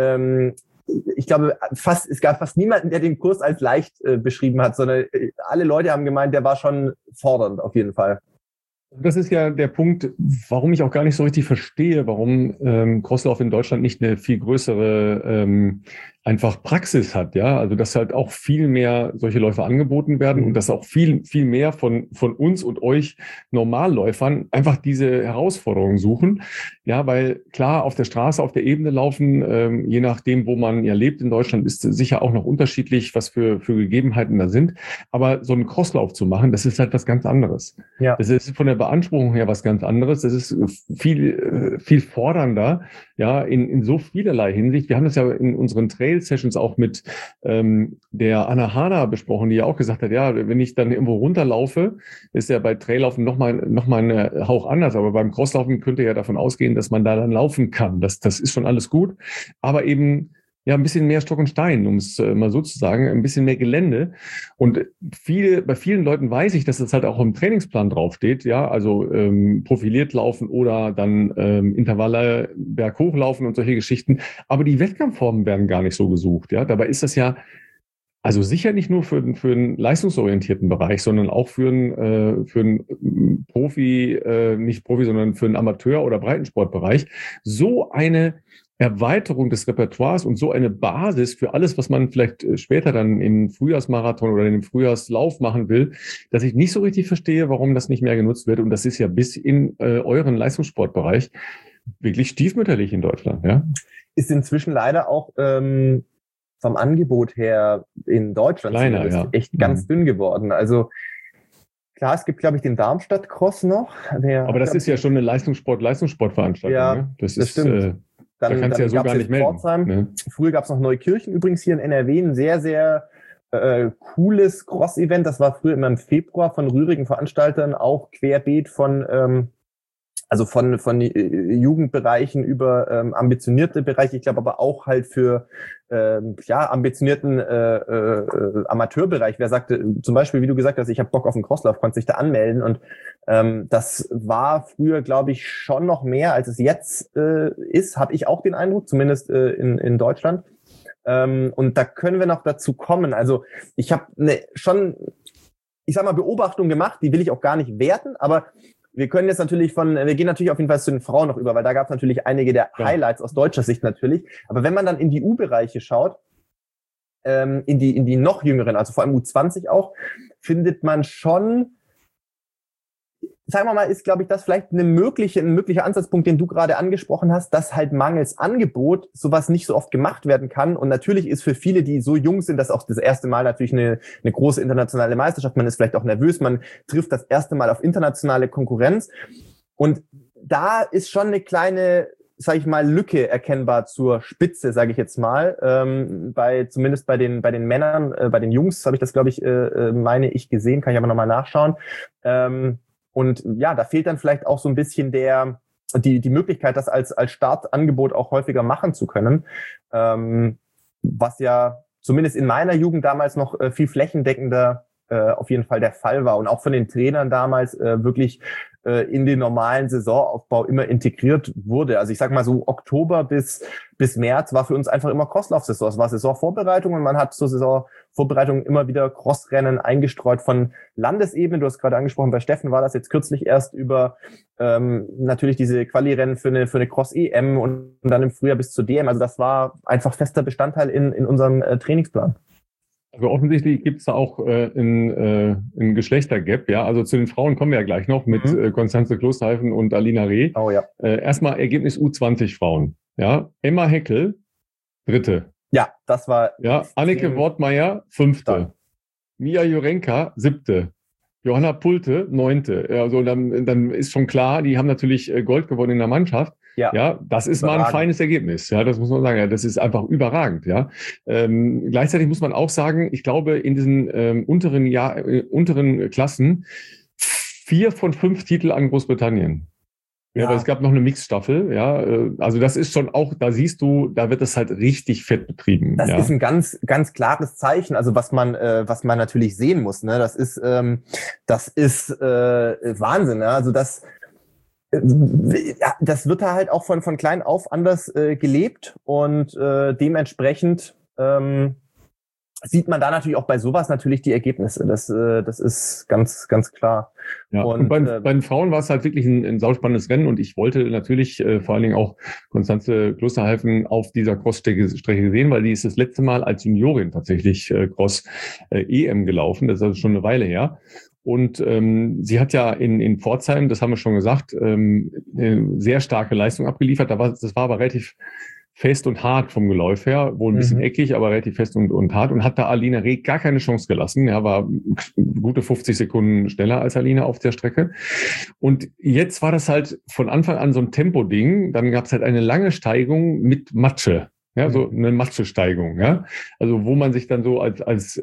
Ich glaube, es gab fast niemanden, der den Kurs als leicht beschrieben hat, sondern alle Leute haben gemeint, der war schon fordernd auf jeden Fall. Das ist ja der Punkt, warum ich auch gar nicht so richtig verstehe, warum Crosslauf in Deutschland nicht eine viel größere einfach Praxis hat, ja. Also dass halt auch viel mehr solche Läufe angeboten werden und dass auch viel mehr von uns und euch Normalläufern einfach diese Herausforderungen suchen. Ja, weil klar, auf der Straße, auf der Ebene laufen, je nachdem, wo man ja lebt in Deutschland, ist sicher auch noch unterschiedlich, was für Gegebenheiten da sind. Aber so einen Crosslauf zu machen, das ist halt was ganz anderes. Ja. Das ist von der Beanspruchung her was ganz anderes. Das ist viel fordernder, ja, in so vielerlei Hinsicht. Wir haben das ja in unseren Trail-Sessions auch mit der Anna Hana besprochen, die ja auch gesagt hat, ja, wenn ich dann irgendwo runterlaufe, ist ja bei Traillaufen noch mal ein Hauch anders, aber beim Crosslaufen könnte ja davon ausgehen, dass man da dann laufen kann. Das ist schon alles gut, aber eben ja, ein bisschen mehr Stock und Stein, um es mal so zu sagen, ein bisschen mehr Gelände. Und bei vielen Leuten weiß ich, dass das halt auch im Trainingsplan draufsteht, ja, also profiliert laufen oder dann Intervalle berghoch laufen und solche Geschichten. Aber die Wettkampfformen werden gar nicht so gesucht, ja. Dabei ist das ja also sicher nicht nur für einen leistungsorientierten Bereich, sondern auch für einen Profi, nicht Profi, sondern für einen Amateur- oder Breitensportbereich so eine Erweiterung des Repertoires und so eine Basis für alles, was man vielleicht später dann im Frühjahrsmarathon oder im Frühjahrslauf machen will, dass ich nicht so richtig verstehe, warum das nicht mehr genutzt wird. Und das ist ja bis in euren Leistungssportbereich wirklich stiefmütterlich in Deutschland. Ja? Ist inzwischen leider auch vom Angebot her in Deutschland kleiner, ja. echt ganz dünn geworden. Also klar, es gibt, glaube ich, den Darmstadt-Cross noch. Aber das ist ja schon eine Leistungssportveranstaltung. Ja, ne? das stimmt. Da kannst du ja so gar nicht melden. Ne? Früher gab es noch Neukirchen, übrigens hier in NRW, ein sehr, sehr cooles Cross-Event. Das war früher immer im Februar von rührigen Veranstaltern, auch querbeet von Jugendbereichen über ambitionierte Bereiche. Ich glaube aber auch halt für ambitionierten Amateurbereich. Wer sagte, zum Beispiel, wie du gesagt hast, ich habe Bock auf einen Crosslauf, konnte sich da anmelden. Und das war früher, glaube ich, schon noch mehr, als es jetzt ist, habe ich auch den Eindruck, zumindest in Deutschland. Und da können wir noch dazu kommen. Also ich habe Beobachtung gemacht, die will ich auch gar nicht werten, aber wir gehen natürlich auf jeden Fall zu den Frauen noch über, weil da gab es natürlich einige der Highlights aus deutscher Sicht natürlich. Aber wenn man dann in die U-Bereiche schaut, in die noch jüngeren, also vor allem U20 auch, findet man schon, sagen wir mal, ist, glaube ich, das vielleicht ein möglicher Ansatzpunkt, den du gerade angesprochen hast, dass halt mangels Angebot sowas nicht so oft gemacht werden kann. Und natürlich ist für viele, die so jung sind, das auch das erste Mal natürlich eine große internationale Meisterschaft. Man ist vielleicht auch nervös, man trifft das erste Mal auf internationale Konkurrenz. Und da ist schon eine kleine, sage ich mal, Lücke erkennbar zur Spitze, sage ich jetzt mal. Zumindest bei den Männern, bei den Jungs habe ich das, glaube ich, meine ich gesehen, kann ich aber nochmal nachschauen. Und ja, da fehlt dann vielleicht auch so ein bisschen die Möglichkeit, das als Startangebot auch häufiger machen zu können, was ja zumindest in meiner Jugend damals noch viel flächendeckender auf jeden Fall der Fall war und auch von den Trainern damals wirklich in den normalen Saisonaufbau immer integriert wurde. Also ich sag mal so Oktober bis März war für uns einfach immer Crosslauf-Saison. Es war Saisonvorbereitung und man hat zur Saisonvorbereitung immer wieder Crossrennen eingestreut von Landesebene. Du hast gerade angesprochen, bei Steffen war das jetzt kürzlich erst über natürlich diese Quali-Rennen für eine Cross-EM und dann im Frühjahr bis zur DM. Also das war einfach fester Bestandteil in unserem Trainingsplan. Also offensichtlich gibt es da auch ein Geschlechtergap, ja. Also zu den Frauen kommen wir ja gleich noch mit Konstanze Klosterhalfen und Alina Reh. Oh ja. Erstmal Ergebnis U20 Frauen. Ja, Emma Heckel, 3. Ja, das war. Ja, Anneke Wortmeier, 5. Mia Jurenka, 7. Johanna Pulte, 9. Also dann ist schon klar, die haben natürlich Gold gewonnen in der Mannschaft. Ja, das ist mal ein feines Ergebnis. Ja, das muss man sagen. Ja, das ist einfach überragend. Ja, gleichzeitig muss man auch sagen, ich glaube, in diesen unteren Klassen 4 von 5 Titel an Großbritannien. Ja, aber es gab noch eine Mixstaffel, ja. Also das ist schon auch, da siehst du, da wird es halt richtig fett betrieben. Das ist ein ganz, ganz klares Zeichen, also was man natürlich sehen muss, ne? Das ist Wahnsinn, ne? Also das wird da halt auch von klein auf anders gelebt und dementsprechend sieht man da natürlich auch bei sowas natürlich die Ergebnisse. Das ist ganz, ganz klar. Ja, und bei den Frauen war es halt wirklich ein sauspannendes Rennen und ich wollte natürlich vor allen Dingen auch Constanze Klosterhalfen auf dieser Cross-Strecke sehen, weil die ist das letzte Mal als Juniorin tatsächlich Cross-EM gelaufen. Das ist also schon eine Weile her. Und sie hat ja in Pforzheim, das haben wir schon gesagt, eine sehr starke Leistung abgeliefert. Das war aber relativ fest und hart vom Geläuf her, wohl ein bisschen eckig, aber relativ fest und hart und hat da Alina Reh gar keine Chance gelassen. Er war gute 50 Sekunden schneller als Alina auf der Strecke. Und jetzt war das halt von Anfang an so ein Tempo-Ding. Dann gab es halt eine lange Steigung mit Matsche. Ja, so eine Matschesteigung, ja. Also, wo man sich dann so als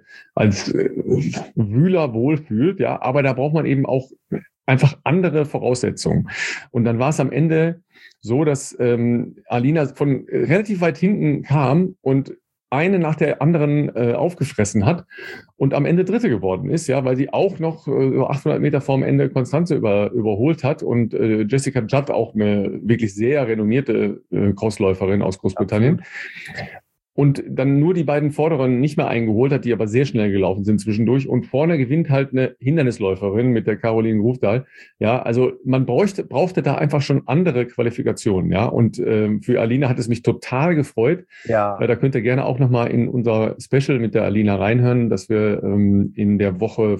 Wühler wohlfühlt, ja. Aber da braucht man eben auch einfach andere Voraussetzungen. Und dann war es am Ende so, dass Alina von relativ weit hinten kam und eine nach der anderen aufgefressen hat und am Ende Dritte geworden ist, ja, weil sie auch noch 800 Meter vorm Ende Constanze überholt hat und Jessica Judd, auch eine wirklich sehr renommierte Crossläuferin aus Großbritannien. Absolut. Und dann nur die beiden Vorderen nicht mehr eingeholt hat, die aber sehr schnell gelaufen sind zwischendurch. Und vorne gewinnt halt eine Hindernisläuferin mit der Caroline Grufdahl. Ja, also man brauchte da einfach schon andere Qualifikationen. Ja, und für Alina hat es mich total gefreut. Ja. Da könnt ihr gerne auch nochmal in unser Special mit der Alina reinhören, dass wir in der Woche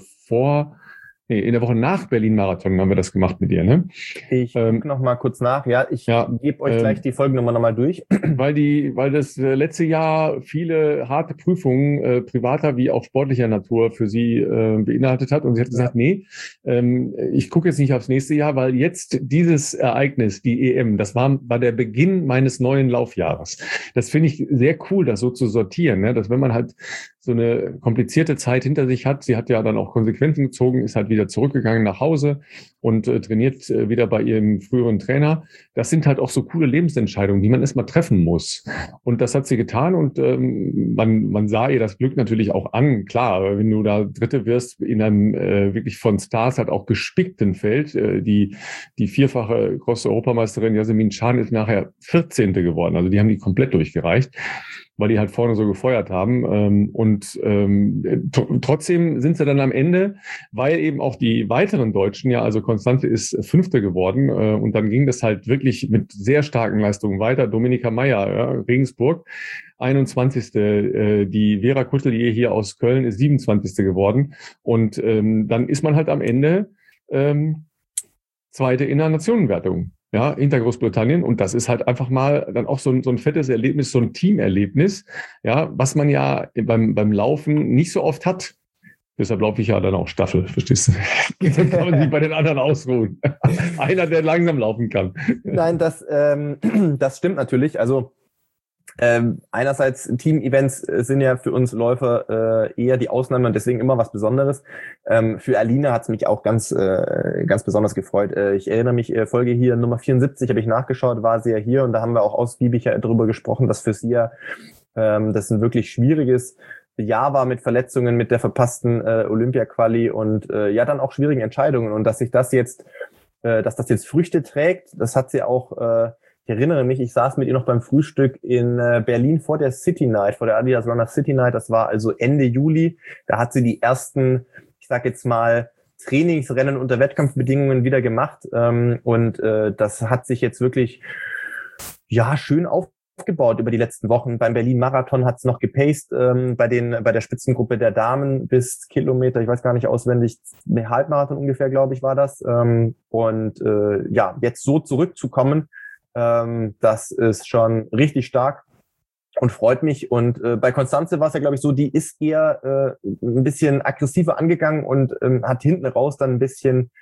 nach Berlin-Marathon haben wir das gemacht mit ihr, ne? Ich gucke noch mal kurz nach. Ja, ich gebe euch gleich die Folgennummer noch mal durch. Weil das letzte Jahr viele harte Prüfungen privater wie auch sportlicher Natur für sie beinhaltet hat. Und sie hat gesagt, nee, ich gucke jetzt nicht aufs nächste Jahr, weil jetzt dieses Ereignis, die EM, das war der Beginn meines neuen Laufjahres. Das finde ich sehr cool, das so zu sortieren, ne? Dass wenn man halt so eine komplizierte Zeit hinter sich hat, sie hat ja dann auch Konsequenzen gezogen, ist halt wieder zurückgegangen nach Hause und trainiert wieder bei ihrem früheren Trainer. Das sind halt auch so coole Lebensentscheidungen, die man erstmal treffen muss. Und das hat sie getan und man sah ihr das Glück natürlich auch an. Klar, wenn du da Dritte wirst in einem wirklich von Stars halt auch gespickten Feld, die vierfache Cross-Europameisterin Yasemin Can ist nachher 14. geworden. Also die haben die komplett durchgereicht, weil die halt vorne so gefeuert haben. Trotzdem sind sie dann am Ende, weil eben auch die weiteren Deutschen, ja, also Constanze ist 5. geworden und dann ging das halt wirklich mit sehr starken Leistungen weiter. Dominika Meyer, ja, Regensburg, 21. Die Vera Kuttelier hier aus Köln ist 27. geworden und dann ist man halt am Ende Zweite in der Nationenwertung. Ja, hinter Großbritannien. Und das ist halt einfach mal dann auch so ein fettes Erlebnis, so ein Teamerlebnis, ja, was man ja beim Laufen nicht so oft hat. Deshalb laufe ich ja dann auch Staffel, verstehst du? Dann kann man sich bei den anderen ausruhen. Einer, der langsam laufen kann. Nein, das stimmt natürlich. Also einerseits Team-Events sind ja für uns Läufer eher die Ausnahme und deswegen immer was Besonderes. Für Alina hat es mich auch ganz besonders gefreut. Ich erinnere mich, Folge hier Nummer 74 habe ich nachgeschaut, war sie ja hier und da haben wir auch ausgiebig darüber gesprochen, dass für sie ja das ein wirklich schwieriges Jahr war mit Verletzungen, mit der verpassten Olympia-Quali und ja dann auch schwierigen Entscheidungen und dass das jetzt Früchte trägt, das hat sie auch ich erinnere mich, ich saß mit ihr noch beim Frühstück in Berlin vor der City Night, vor der Adidas Runner City Night. Das war also Ende Juli. Da hat sie die ersten, ich sag jetzt mal, Trainingsrennen unter Wettkampfbedingungen wieder gemacht. Und das hat sich jetzt wirklich schön aufgebaut über die letzten Wochen. Beim Berlin-Marathon hat es noch gepaced bei der Spitzengruppe der Damen bis Kilometer, ich weiß gar nicht auswendig, Halbmarathon ungefähr, glaube ich, war das. Jetzt so zurückzukommen, das ist schon richtig stark und freut mich. Und bei Constanze war es ja, glaube ich, so, die ist eher ein bisschen aggressiver angegangen und hat hinten raus dann ein bisschen,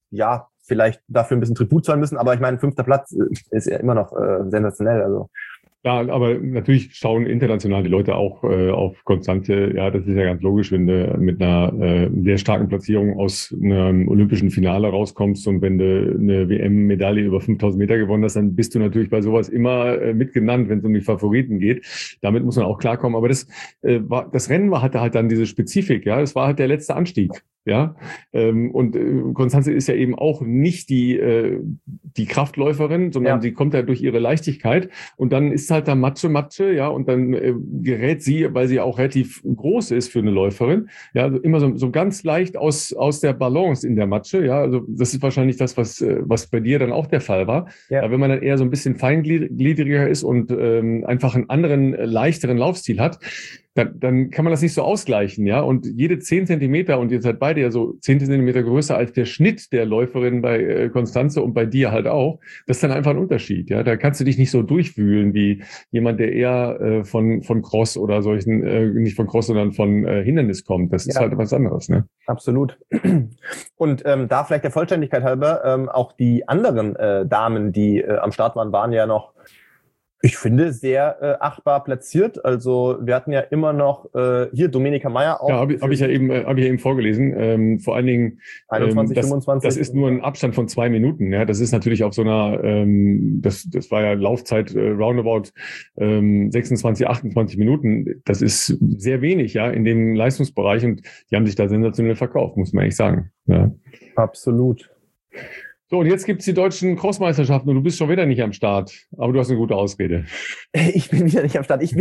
vielleicht dafür ein bisschen Tribut zahlen müssen. Aber ich meine, 5. Platz ist ja immer noch sensationell. Also Ja, aber natürlich schauen international die Leute auch auf Konstante. Ja, das ist ja ganz logisch, wenn du mit einer sehr starken Platzierung aus einem olympischen Finale rauskommst und wenn du eine WM-Medaille über 5000 Meter gewonnen hast, dann bist du natürlich bei sowas immer mitgenannt, wenn es um die Favoriten geht. Damit muss man auch klarkommen. Aber das Rennen hatte halt dann diese Spezifik. Ja, das war halt der letzte Anstieg. Ja, und Constanze ist ja eben auch nicht die Kraftläuferin, sondern sie kommt ja durch ihre Leichtigkeit und dann ist halt da Matsche, ja, und dann gerät sie, weil sie auch relativ groß ist für eine Läuferin, ja, also immer so ganz leicht aus der Balance in der Matsche, ja, also das ist wahrscheinlich das, was bei dir dann auch der Fall war. Ja. Aber wenn man dann eher so ein bisschen feingliedriger ist und einfach einen anderen, leichteren Laufstil hat, dann kann man das nicht so ausgleichen, ja. Und jede 10 Zentimeter, und ihr seid beide ja so 10 Zentimeter größer als der Schnitt der Läuferin bei Constanze und bei dir halt auch, das ist dann einfach ein Unterschied, ja. Da kannst du dich nicht so durchwühlen wie jemand, der eher von Cross oder solchen, nicht von Cross, sondern von Hindernis kommt. Das ist halt was anderes, ne? Absolut. Und da vielleicht der Vollständigkeit halber, auch die anderen Damen, die am Start waren ja noch, ich finde, sehr achtbar platziert. Also wir hatten ja immer noch hier Domenica Meyer auch. Ja, hab ich ja eben vorgelesen. Vor allen Dingen 21, 25. Das ist nur ein Abstand von 2 Minuten. Ja, das ist natürlich auf so einer, das war ja Laufzeit roundabout 26, 28 Minuten. Das ist sehr wenig, ja, in dem Leistungsbereich, und die haben sich da sensationell verkauft, muss man ehrlich sagen. Ja. Absolut. So, und jetzt gibt's die deutschen Crossmeisterschaften und du bist schon wieder nicht am Start. Aber du hast eine gute Ausrede. Ich bin wieder nicht am Start. Ich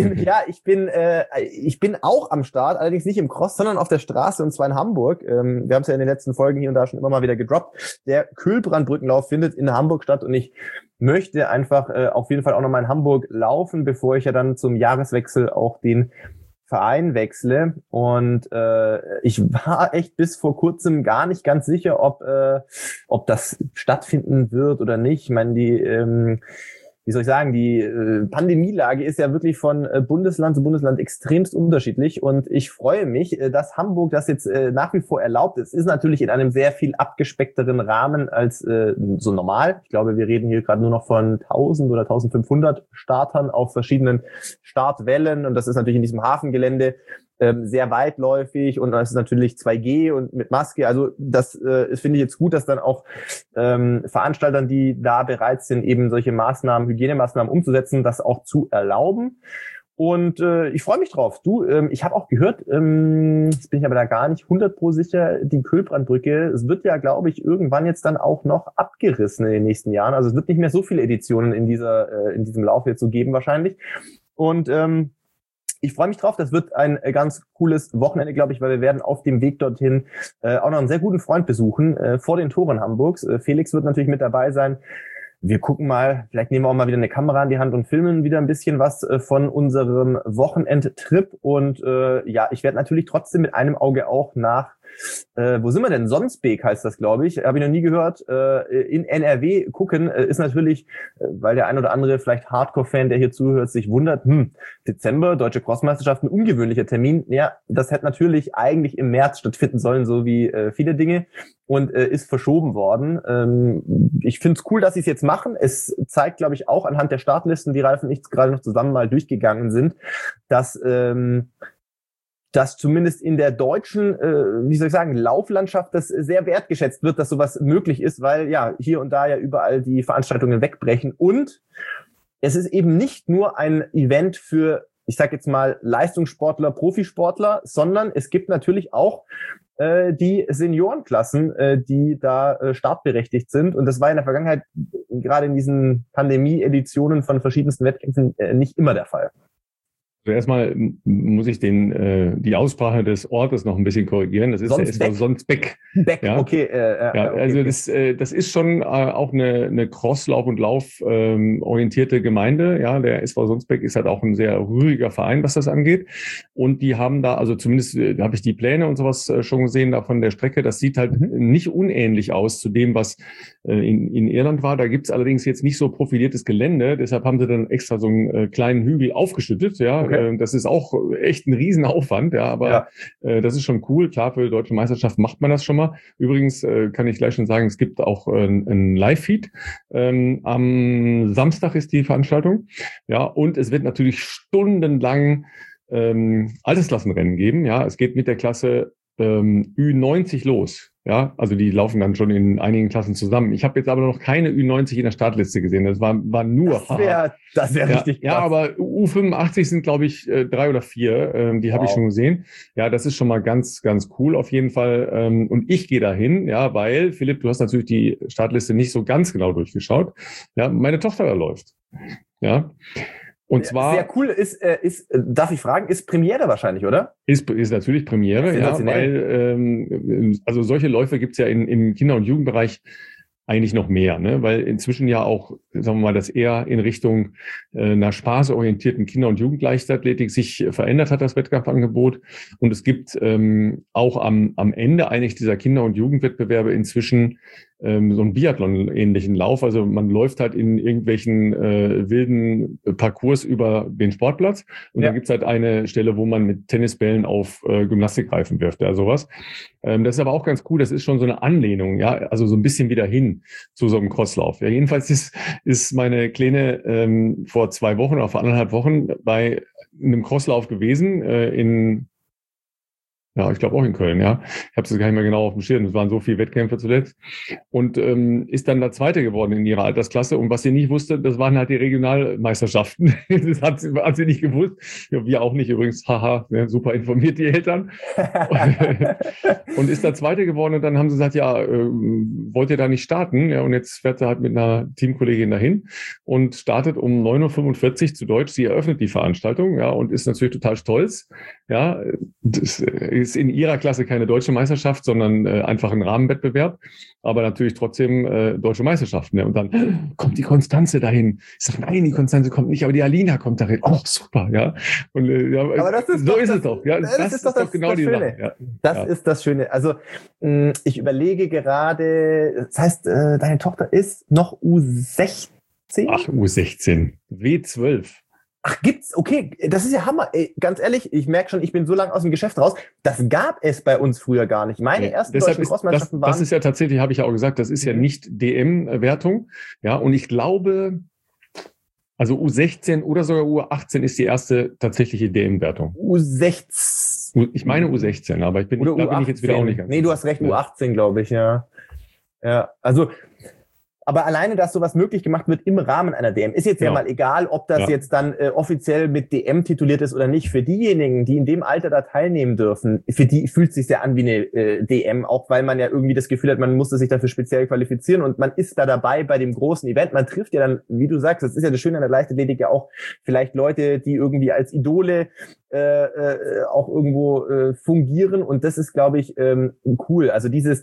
bin auch am Start, allerdings nicht im Cross, sondern auf der Straße, und zwar in Hamburg. Wir haben es ja in den letzten Folgen hier und da schon immer mal wieder gedroppt. Der Kühlbrandbrückenlauf findet in Hamburg statt und ich möchte einfach auf jeden Fall auch nochmal in Hamburg laufen, bevor ich ja dann zum Jahreswechsel auch den Verein wechsle, und ich war echt bis vor kurzem gar nicht ganz sicher, ob das stattfinden wird oder nicht. Ich meine, wie soll ich sagen, die Pandemielage ist ja wirklich von Bundesland zu Bundesland extremst unterschiedlich, und ich freue mich, dass Hamburg das jetzt nach wie vor erlaubt. Es ist natürlich in einem sehr viel abgespeckteren Rahmen als so normal. Ich glaube, wir reden hier gerade nur noch von 1000 oder 1500 Startern auf verschiedenen Startwellen, und das ist natürlich in diesem Hafengelände sehr weitläufig, und das ist natürlich 2G und mit Maske. Also das finde ich jetzt gut, dass dann auch Veranstaltern, die da bereit sind, eben solche Maßnahmen, Hygienemaßnahmen umzusetzen, das auch zu erlauben. Und ich freue mich drauf. Ich habe auch gehört, jetzt bin ich aber da gar nicht 100% sicher, die Kühlbrandbrücke, es wird ja, glaube ich, irgendwann jetzt dann auch noch abgerissen in den nächsten Jahren. Also es wird nicht mehr so viele Editionen in diesem Lauf jetzt so geben wahrscheinlich. Und ich freue mich drauf. Das wird ein ganz cooles Wochenende, glaube ich, weil wir werden auf dem Weg dorthin auch noch einen sehr guten Freund besuchen vor den Toren Hamburgs. Felix wird natürlich mit dabei sein. Wir gucken mal, vielleicht nehmen wir auch mal wieder eine Kamera in die Hand und filmen wieder ein bisschen was von unserem Wochenendtrip. Und ja, ich werde natürlich trotzdem mit einem Auge auch nach wo sind wir denn? Sonsbeek heißt das, glaube ich. Habe ich noch nie gehört. In NRW gucken ist natürlich, weil der ein oder andere vielleicht Hardcore-Fan, der hier zuhört, sich wundert, Dezember, Deutsche Crossmeisterschaft, ein ungewöhnlicher Termin. Ja, das hätte natürlich eigentlich im März stattfinden sollen, so wie viele Dinge, und ist verschoben worden. Ich finde es cool, dass sie es jetzt machen. Es zeigt, glaube ich, auch anhand der Startlisten, die Ralf und ich gerade noch zusammen mal durchgegangen sind, dass zumindest in der deutschen, wie soll ich sagen, Lauflandschaft das sehr wertgeschätzt wird, dass sowas möglich ist, weil ja hier und da ja überall die Veranstaltungen wegbrechen. Und es ist eben nicht nur ein Event für, ich sage jetzt mal, Leistungssportler, Profisportler, sondern es gibt natürlich auch die Seniorenklassen, die da startberechtigt sind. Und das war in der Vergangenheit, gerade in diesen Pandemie-Editionen von verschiedensten Wettkämpfen, nicht immer der Fall. Also erstmal muss ich die Aussprache des Ortes noch ein bisschen korrigieren. Das ist der SV Sonsbeck. Ja? Okay. Ja, also okay. Das ist schon auch eine Crosslauf- und Lauf-orientierte Gemeinde. Ja, der SV Sonsbeck ist halt auch ein sehr rühriger Verein, was das angeht. Und die haben da, also zumindest habe ich die Pläne und sowas schon gesehen da von der Strecke. Das sieht halt nicht unähnlich aus zu dem, was in Irland war. Da gibt's allerdings jetzt nicht so profiliertes Gelände. Deshalb haben sie dann extra so einen kleinen Hügel aufgeschüttet, ja. Okay. Okay. Das ist auch echt ein Riesenaufwand, ja, aber das ist schon cool. Klar, für deutsche Meisterschaft macht man das schon mal. Übrigens kann ich gleich schon sagen, es gibt auch ein Live-Feed. Am Samstag ist die Veranstaltung. Ja, und es wird natürlich stundenlang Altersklassenrennen geben. Ja, es geht mit der Klasse Ü90 los. Ja, also die laufen dann schon in einigen Klassen zusammen. Ich habe jetzt aber noch keine Ü90 in der Startliste gesehen. Das war nur. Das wäre richtig krass. Ja, aber U85 sind, glaube ich, 3 oder 4. Die habe ich schon gesehen. Ja, das ist schon mal ganz, ganz cool auf jeden Fall. Und ich gehe dahin, ja, weil, Philipp, du hast natürlich die Startliste nicht so ganz genau durchgeschaut. Ja, meine Tochter da läuft. Ja. Und zwar. Sehr cool darf ich fragen, ist Premiere wahrscheinlich, oder? Ist natürlich Premiere, ja, weil also solche Läufe gibt's ja im Kinder- und Jugendbereich eigentlich noch mehr, ne? Weil inzwischen ja auch, sagen wir mal, das eher in Richtung einer spaßorientierten Kinder- und Jugendleichtathletik sich verändert hat, das Wettkampfangebot. Und es gibt auch am Ende eigentlich dieser Kinder- und Jugendwettbewerbe inzwischen so einen Biathlon-ähnlichen Lauf. Also man läuft halt in irgendwelchen wilden Parcours über den Sportplatz und dann gibt's halt eine Stelle, wo man mit Tennisbällen auf Gymnastikreifen wirft, ja, sowas. Das ist aber auch ganz cool. Das ist schon so eine Anlehnung, ja, also so ein bisschen wieder hin zu so einem Crosslauf. Ja, jedenfalls ist meine Kleine vor 2 Wochen oder vor 1,5 Wochen bei einem Crosslauf gewesen ja, ich glaube auch in Köln, ja. Ich habe es gar nicht mehr genau auf dem Schirm. Es waren so viele Wettkämpfe zuletzt. Und ist dann da Zweite geworden in ihrer Altersklasse. Und was sie nicht wusste, das waren halt die Regionalmeisterschaften. Das hat sie nicht gewusst. Ja, wir auch nicht übrigens. Haha, ja, super informiert die Eltern. Und ist da Zweite geworden. Und dann haben sie gesagt, ja, wollt ihr da nicht starten? Ja, und jetzt fährt sie halt mit einer Teamkollegin dahin und startet um 9:45 Uhr zu Deutsch. Sie eröffnet die Veranstaltung, ja, und ist natürlich total stolz. Ja, das ist in ihrer Klasse keine deutsche Meisterschaft, sondern einfach ein Rahmenwettbewerb, aber natürlich trotzdem deutsche Meisterschaften. Ne? Und dann kommt die Konstanze dahin. Ich sage, nein, die Konstanze kommt nicht, aber die Alina kommt dahin. Oh, super, ja. Und ja, aber das ist so ist es doch. Ja, das ist doch genau die Sache. Ja. Das ist das Schöne. Also ich überlege gerade, das heißt, deine Tochter ist noch U16? Ach, U16. W12. Ach, gibt's? Okay, das ist ja Hammer. Ey, ganz ehrlich, ich merke schon, ich bin so lange aus dem Geschäft raus. Das gab es bei uns früher gar nicht. Meine ersten deutschen Crossmannschaften waren... Das ist ja tatsächlich, habe ich ja auch gesagt, das ist ja nicht DM-Wertung. Ja, und ich glaube, also U16 oder sogar U18 ist die erste tatsächliche DM-Wertung. U16. Ich meine U16, aber da bin ich jetzt wieder auch nicht ganz. Nee, du hast recht, U18, glaube ich, ja. Ja, also... Aber alleine, dass sowas möglich gemacht wird im Rahmen einer DM, ist jetzt ja mal egal, ob das jetzt dann offiziell mit DM tituliert ist oder nicht. Für diejenigen, die in dem Alter da teilnehmen dürfen, für die fühlt es sich ja an wie eine DM, auch weil man ja irgendwie das Gefühl hat, man musste sich dafür speziell qualifizieren und man ist da dabei bei dem großen Event. Man trifft ja dann, wie du sagst, das ist ja das Schöne an der Leichtathletik, ja auch vielleicht Leute, die irgendwie als Idole auch irgendwo fungieren, und das ist, glaube ich, cool. Also dieses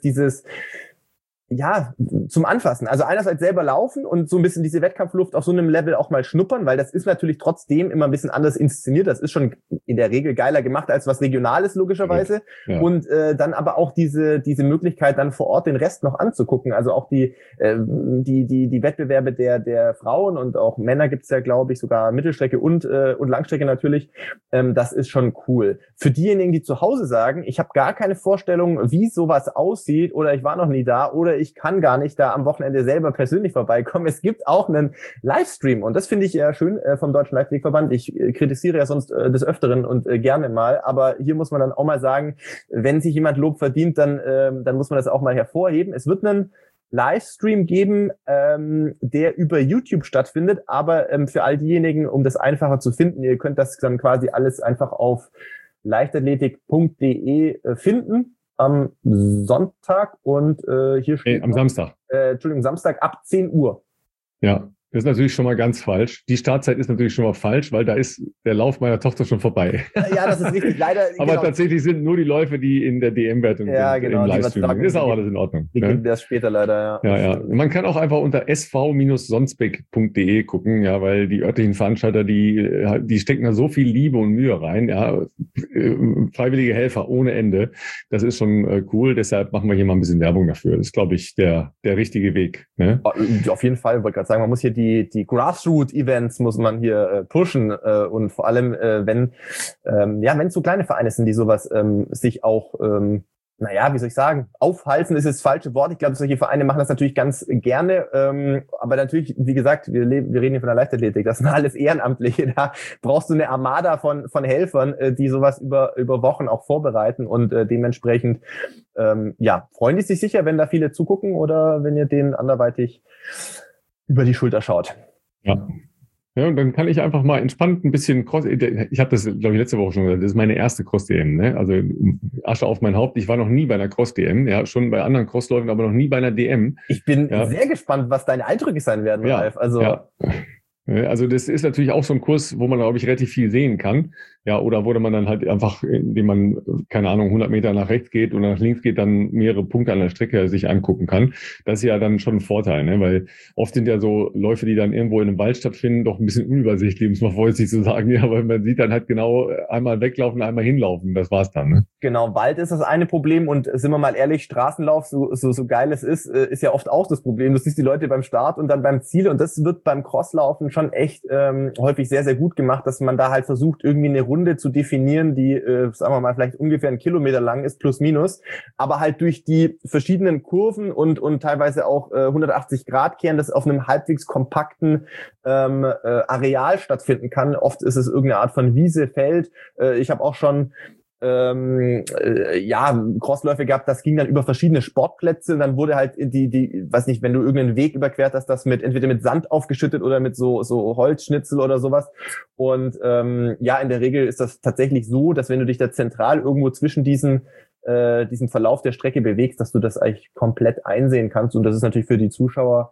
ja, zum Anfassen. Also einerseits selber laufen und so ein bisschen diese Wettkampfluft auf so einem Level auch mal schnuppern, weil das ist natürlich trotzdem immer ein bisschen anders inszeniert. Das ist schon in der Regel geiler gemacht als was Regionales, logischerweise. Ja. Und dann aber auch diese Möglichkeit, dann vor Ort den Rest noch anzugucken. Also auch die Wettbewerbe der Frauen und auch Männer gibt's ja, glaube ich, sogar Mittelstrecke und Langstrecke natürlich. Das ist schon cool. Für diejenigen, die zu Hause sagen, ich habe gar keine Vorstellung, wie sowas aussieht, oder ich war noch nie da, oder ich kann gar nicht da am Wochenende selber persönlich vorbeikommen. Es gibt auch einen Livestream, und das finde ich ja schön vom Deutschen Leichtathletikverband. Ich kritisiere ja sonst des Öfteren und gerne mal, aber hier muss man dann auch mal sagen, wenn sich jemand Lob verdient, dann muss man das auch mal hervorheben. Es wird einen Livestream geben, der über YouTube stattfindet, aber für all diejenigen, um das einfacher zu finden, ihr könnt das dann quasi alles einfach auf leichtathletik.de finden. Am Sonntag und hier steht am Samstag. Samstag ab 10 Uhr. Ja, das ist natürlich schon mal ganz falsch. Die Startzeit ist natürlich schon mal falsch, weil da ist der Lauf meiner Tochter schon vorbei. Ja, das ist richtig, leider. Aber tatsächlich sind nur die Läufe, die in der DM-Wertung sind, genau, im Livestream. Ist auch alles in Ordnung. Die geben das später leider, ja. Man kann auch einfach unter sv-sonsbeck.de gucken, ja, weil die örtlichen Veranstalter, die stecken da so viel Liebe und Mühe rein, ja. Freiwillige Helfer ohne Ende. Das ist schon cool, deshalb machen wir hier mal ein bisschen Werbung dafür. Das ist, glaube ich, der richtige Weg. Ne? Auf jeden Fall, wollte gerade sagen, man muss hier die Grassroot-Events muss man hier pushen und vor allem, wenn es so kleine Vereine sind, die sowas sich auch wie soll ich sagen, aufhalten ist das falsche Wort. Ich glaube, solche Vereine machen das natürlich ganz gerne. Aber natürlich, wie gesagt, wir reden hier von der Leichtathletik. Das sind alles Ehrenamtliche. Da brauchst du eine Armada von Helfern, die sowas über Wochen auch vorbereiten und dementsprechend, freuen die sich sicher, wenn da viele zugucken oder wenn ihr denen anderweitig über die Schulter schaut. Ja. Ja, und dann kann ich einfach mal entspannt ein bisschen Cross. Ich habe das, glaube ich, letzte Woche schon gesagt. Das ist meine erste Cross-DM. Ne? Also Asche auf mein Haupt. Ich war noch nie bei einer Cross-DM. Ja, schon bei anderen Crossläufen, aber noch nie bei einer DM. Ich bin sehr gespannt, was deine Eindrücke sein werden, Ralf. Also das ist natürlich auch so ein Kurs, wo man, glaube ich, relativ viel sehen kann. Ja, oder wo man dann halt einfach, indem man, keine Ahnung, 100 Meter nach rechts geht oder nach links geht, dann mehrere Punkte an der Strecke sich angucken kann. Das ist ja dann schon ein Vorteil, ne? Weil oft sind ja so Läufe, die dann irgendwo in einem Wald stattfinden, doch ein bisschen unübersichtlich, muss man vorsichtig so sagen. Ja, weil man sieht dann halt genau einmal weglaufen, einmal hinlaufen. Das war's dann, ne? Genau, Wald ist das eine Problem und sind wir mal ehrlich, Straßenlauf, so geil es ist ja oft auch das Problem. Du siehst die Leute beim Start und dann beim Ziel und das wird beim Crosslaufen schon echt häufig sehr, sehr gut gemacht, dass man da halt versucht, irgendwie eine Runde zu definieren, die, sagen wir mal, vielleicht ungefähr 1 Kilometer lang ist, plus minus, aber halt durch die verschiedenen Kurven und teilweise auch 180-Grad-Kehren, das auf einem halbwegs kompakten Areal stattfinden kann. Oft ist es irgendeine Art von Wiese, Feld. Ich habe auch schon Crossläufe gehabt, das ging dann über verschiedene Sportplätze und dann wurde halt weiß nicht, wenn du irgendeinen Weg überquert hast, das entweder mit Sand aufgeschüttet oder mit so Holzschnitzel oder sowas. Und in der Regel ist das tatsächlich so, dass wenn du dich da zentral irgendwo zwischen diesem Verlauf der Strecke bewegst, dass du das eigentlich komplett einsehen kannst und das ist natürlich für die Zuschauer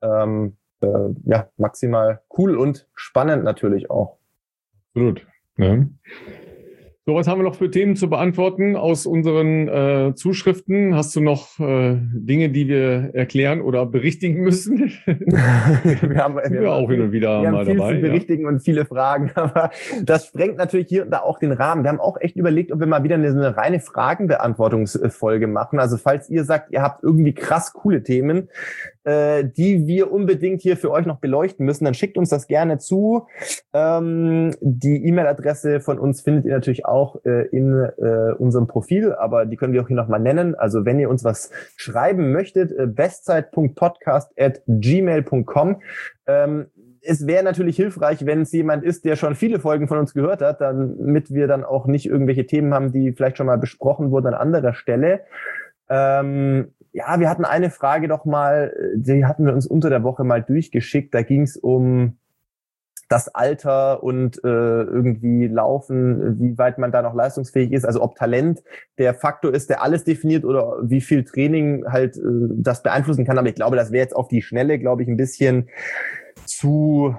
maximal cool und spannend natürlich auch. Absolut. Ja. So, was haben wir noch für Themen zu beantworten aus unseren Zuschriften? Hast du noch Dinge, die wir erklären oder berichtigen müssen? wir haben auch hin und wieder mal viel dabei. Zu berichtigen und viele Fragen, aber das sprengt natürlich hier und da auch den Rahmen. Wir haben auch echt überlegt, ob wir mal wieder eine reine Fragenbeantwortungsfolge machen. Also falls ihr sagt, ihr habt irgendwie krass coole Themen, die wir unbedingt hier für euch noch beleuchten müssen, dann schickt uns das gerne zu. Die E-Mail-Adresse von uns findet ihr natürlich auch in unserem Profil, aber die können wir auch hier nochmal nennen. Also wenn ihr uns was schreiben möchtet, bestzeit.podcast@gmail.com. Es wäre natürlich hilfreich, wenn es jemand ist, der schon viele Folgen von uns gehört hat, damit wir dann auch nicht irgendwelche Themen haben, die vielleicht schon mal besprochen wurden an anderer Stelle. Wir hatten eine Frage doch mal, die hatten wir uns unter der Woche mal durchgeschickt. Da ging es um das Alter und irgendwie Laufen, wie weit man da noch leistungsfähig ist. Also ob Talent der Faktor ist, der alles definiert oder wie viel Training halt das beeinflussen kann. Aber ich glaube, das wäre jetzt auf die Schnelle, glaube ich, ein bisschen zu,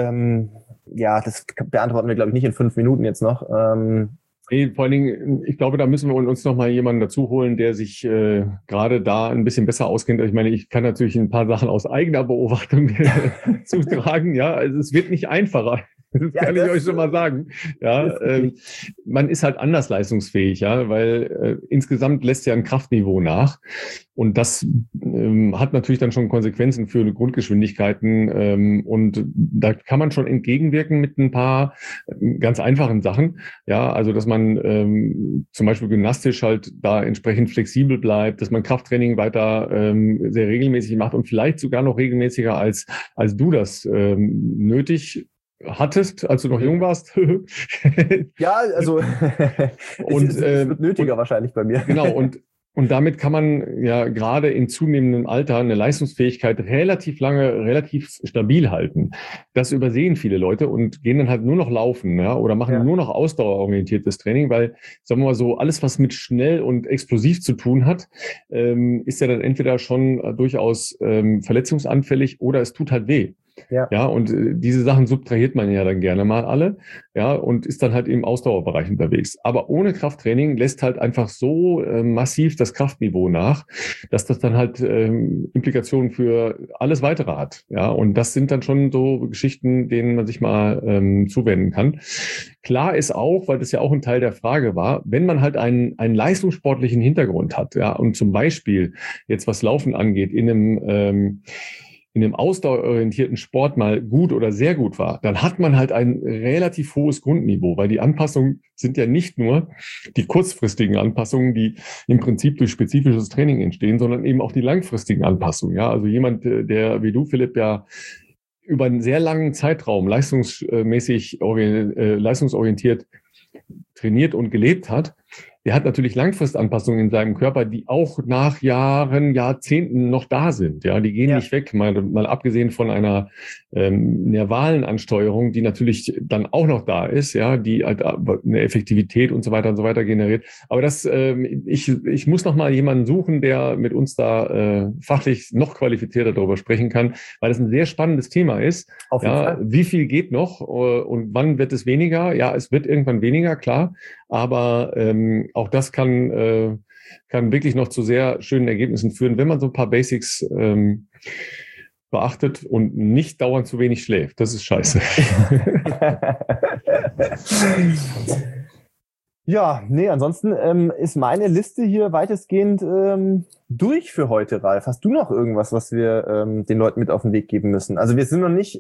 das beantworten wir, glaube ich, nicht in 5 Minuten jetzt noch. Nee, vor allen Dingen, ich glaube, da müssen wir uns noch mal jemanden dazu holen, der sich gerade da ein bisschen besser auskennt. Ich meine, ich kann natürlich ein paar Sachen aus eigener Beobachtung zutragen. Ja, also es wird nicht einfacher. Das kann ich euch schon mal sagen. Ja, man ist halt anders leistungsfähig, ja, weil insgesamt lässt ja ein Kraftniveau nach. Und das hat natürlich dann schon Konsequenzen für Grundgeschwindigkeiten. Und da kann man schon entgegenwirken mit ein paar ganz einfachen Sachen. Ja, also dass man zum Beispiel gymnastisch halt da entsprechend flexibel bleibt, dass man Krafttraining weiter sehr regelmäßig macht und vielleicht sogar noch regelmäßiger als du das nötig hattest, als du noch jung warst. Ja, also es wird nötiger wahrscheinlich bei mir. Genau, und damit kann man ja gerade in zunehmendem Alter eine Leistungsfähigkeit relativ lange, relativ stabil halten. Das übersehen viele Leute und gehen dann halt nur noch laufen, ja, oder machen nur noch ausdauerorientiertes Training, weil, sagen wir mal so, alles, was mit schnell und explosiv zu tun hat, ist ja dann entweder schon durchaus verletzungsanfällig oder es tut halt weh. Ja, und diese Sachen subtrahiert man ja dann gerne mal alle, ja, und ist dann halt im Ausdauerbereich unterwegs. Aber ohne Krafttraining lässt halt einfach so massiv das Kraftniveau nach, dass das dann halt Implikationen für alles Weitere hat. Ja, und das sind dann schon so Geschichten, denen man sich mal zuwenden kann. Klar ist auch, weil das ja auch ein Teil der Frage war, wenn man halt einen leistungssportlichen Hintergrund hat, ja, und zum Beispiel jetzt was Laufen angeht, in in dem ausdauerorientierten Sport mal gut oder sehr gut war, dann hat man halt ein relativ hohes Grundniveau, weil die Anpassungen sind ja nicht nur die kurzfristigen Anpassungen, die im Prinzip durch spezifisches Training entstehen, sondern eben auch die langfristigen Anpassungen. Ja, also jemand, der wie du, Philipp, ja über einen sehr langen Zeitraum leistungsorientiert trainiert und gelebt hat, der hat natürlich Langfristanpassungen in seinem Körper, die auch nach Jahren, Jahrzehnten noch da sind. Ja, die gehen nicht weg, mal abgesehen von einer nervalen Ansteuerung, die natürlich dann auch noch da ist, ja, die halt eine Effektivität und so weiter generiert. Aber das, ich muss noch mal jemanden suchen, der mit uns da fachlich noch qualifizierter darüber sprechen kann, weil das ein sehr spannendes Thema ist. Auf jeden Fall. Wie viel geht noch und wann wird es weniger? Ja, es wird irgendwann weniger, klar. Aber auch das kann wirklich noch zu sehr schönen Ergebnissen führen, wenn man so ein paar Basics beachtet und nicht dauernd zu wenig schläft. Das ist scheiße. Ja, nee, ansonsten ist meine Liste hier weitestgehend durch für heute, Ralf. Hast du noch irgendwas, was wir den Leuten mit auf den Weg geben müssen? Also wir sind noch nicht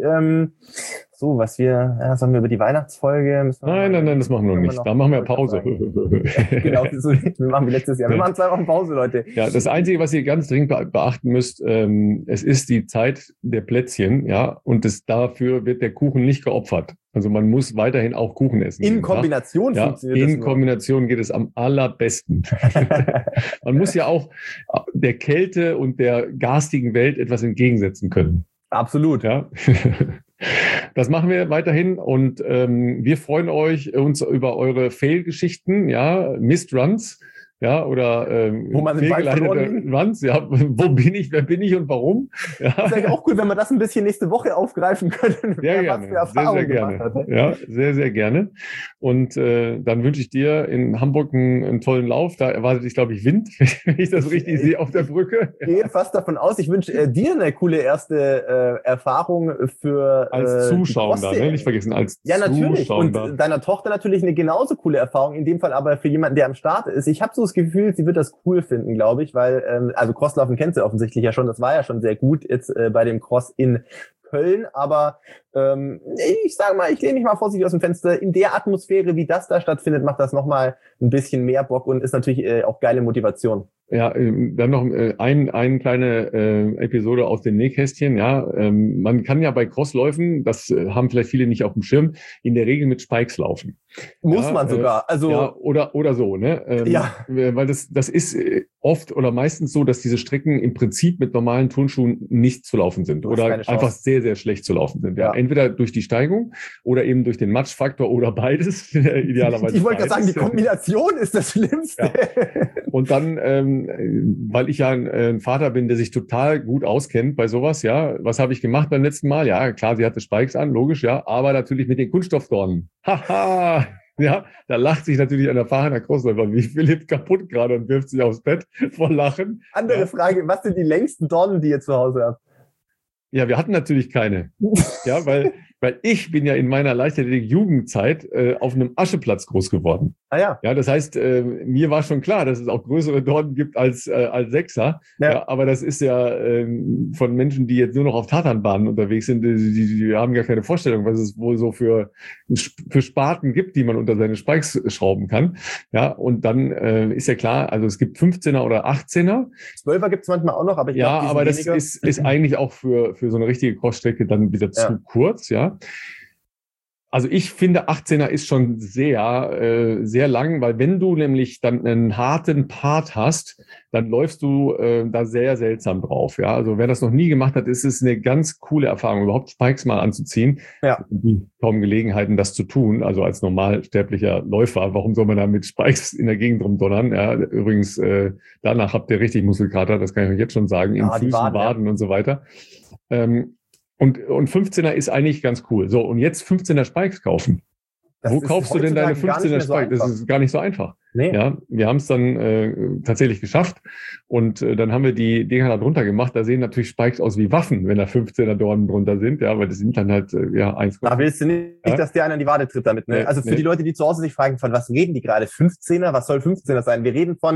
was sollen wir über die Weihnachtsfolge? Nein, das machen wir noch nicht. Da machen wir Pause. Genau, wir machen wie letztes Jahr. Wir machen 2 Wochen Pause, Leute. Ja, das Einzige, was ihr ganz dringend beachten müsst, es ist die Zeit der Plätzchen, ja, und dafür wird der Kuchen nicht geopfert. Also man muss weiterhin auch Kuchen essen. In Kombination funktioniert das. In Kombination geht es am allerbesten. Man muss ja auch der Kälte und der garstigen Welt etwas entgegensetzen können. Absolut. Ja. Das machen wir weiterhin und wir freuen uns über eure Fail-Geschichten, ja, Missed Runs, ja, oder wo man fehlgeleitete Runs, ja, wo bin ich, wer bin ich und warum? Ja. Das ist eigentlich auch cool, wenn wir das ein bisschen nächste Woche aufgreifen können. Sehr gerne, sehr gerne. Hat, ne? Ja, sehr, sehr gerne. Und dann wünsche ich dir in Hamburg einen tollen Lauf. Da erwartet dich, glaube ich, Wind, wenn ich das richtig sehe auf der Brücke. Ich gehe fast davon aus. Ich wünsche dir eine coole erste Erfahrung für als Zuschauer, ne? Nicht vergessen, als Zuschauer. Ja, natürlich. Und da. Deiner Tochter natürlich eine genauso coole Erfahrung. In dem Fall aber für jemanden, der am Start ist. Ich habe so das Gefühl, sie wird das cool finden, glaube ich, weil also Crosslaufen kennt sie offensichtlich ja schon. Das war ja schon sehr gut jetzt bei dem Cross in Köln, aber ich sage mal, ich lehne mich mal vorsichtig aus dem Fenster. In der Atmosphäre, wie das da stattfindet, macht das nochmal ein bisschen mehr Bock und ist natürlich auch geile Motivation. Ja, dann noch eine kleine Episode aus dem Nähkästchen. Ja, man kann ja bei Crossläufen, das haben vielleicht viele nicht auf dem Schirm, in der Regel mit Spikes laufen. Muss man sogar. Also ja, oder so, ne? Weil das ist oft oder meistens so, dass diese Strecken im Prinzip mit normalen Turnschuhen nicht zu laufen sind oder einfach sehr, sehr schlecht zu laufen sind. Ja. Entweder durch die Steigung oder eben durch den Matschfaktor oder beides. Idealerweise. Ich wollte gerade sagen, die Kombination ist das Schlimmste. Ja. Und dann, weil ich ja ein Vater bin, der sich total gut auskennt bei sowas, ja, was habe ich gemacht beim letzten Mal? Ja, klar, sie hatte Spikes an, logisch, ja, aber natürlich mit den Kunststoffdornen. Haha! Ja, da lacht sich natürlich ein erfahrener Crossläufer wie Philipp kaputt gerade und wirft sich aufs Bett vor Lachen. Andere Frage, was sind die längsten Dornen, die ihr zu Hause habt? Ja, wir hatten natürlich keine. Ja, weil ich bin ja in meiner Leichtathletik-Jugendzeit auf einem Ascheplatz groß geworden. Ah ja. Ja, das heißt, mir war schon klar, dass es auch größere Dornen gibt als Sechser. Ja. Ja, aber das ist ja von Menschen, die jetzt nur noch auf Tatanbahnen unterwegs sind, die haben gar keine Vorstellung, was es wohl so für Spaten gibt, die man unter seine Spikes schrauben kann. Ja, und dann ist ja klar, also es gibt 15er oder 18er. 12er gibt es manchmal auch noch, aber ich glaube, aber das ist eigentlich auch für so eine richtige Crossstrecke dann wieder zu kurz, ja. Also ich finde 18er ist schon sehr, sehr lang, weil wenn du nämlich dann einen harten Part hast, dann läufst du da sehr seltsam drauf. Ja, also wer das noch nie gemacht hat, ist es eine ganz coole Erfahrung, überhaupt Spikes mal anzuziehen. Ja. Kaum Gelegenheiten, das zu tun. Also als normalsterblicher Läufer, warum soll man da mit Spikes in der Gegend rumdonnern? Ja, übrigens, danach habt ihr richtig Muskelkater, das kann ich euch jetzt schon sagen, in Füßen, Waden und so weiter. Und 15er ist eigentlich ganz cool. So, und jetzt 15er Spikes kaufen. Wo kaufst du denn deine 15er Spikes? Das ist gar nicht so einfach. Nee. Ja, wir haben es dann tatsächlich geschafft und dann haben wir die Dinger da drunter gemacht. Da sehen natürlich Spikes aus wie Waffen, wenn da 15er Dornen drunter sind. Ja, aber das sind dann halt 1. Da willst du nicht, dass dir einer in die Wade tritt damit. Ne? Also für die Leute, die zu Hause sich fragen, von was reden die gerade? 15er? Was soll 15er sein? Wir reden von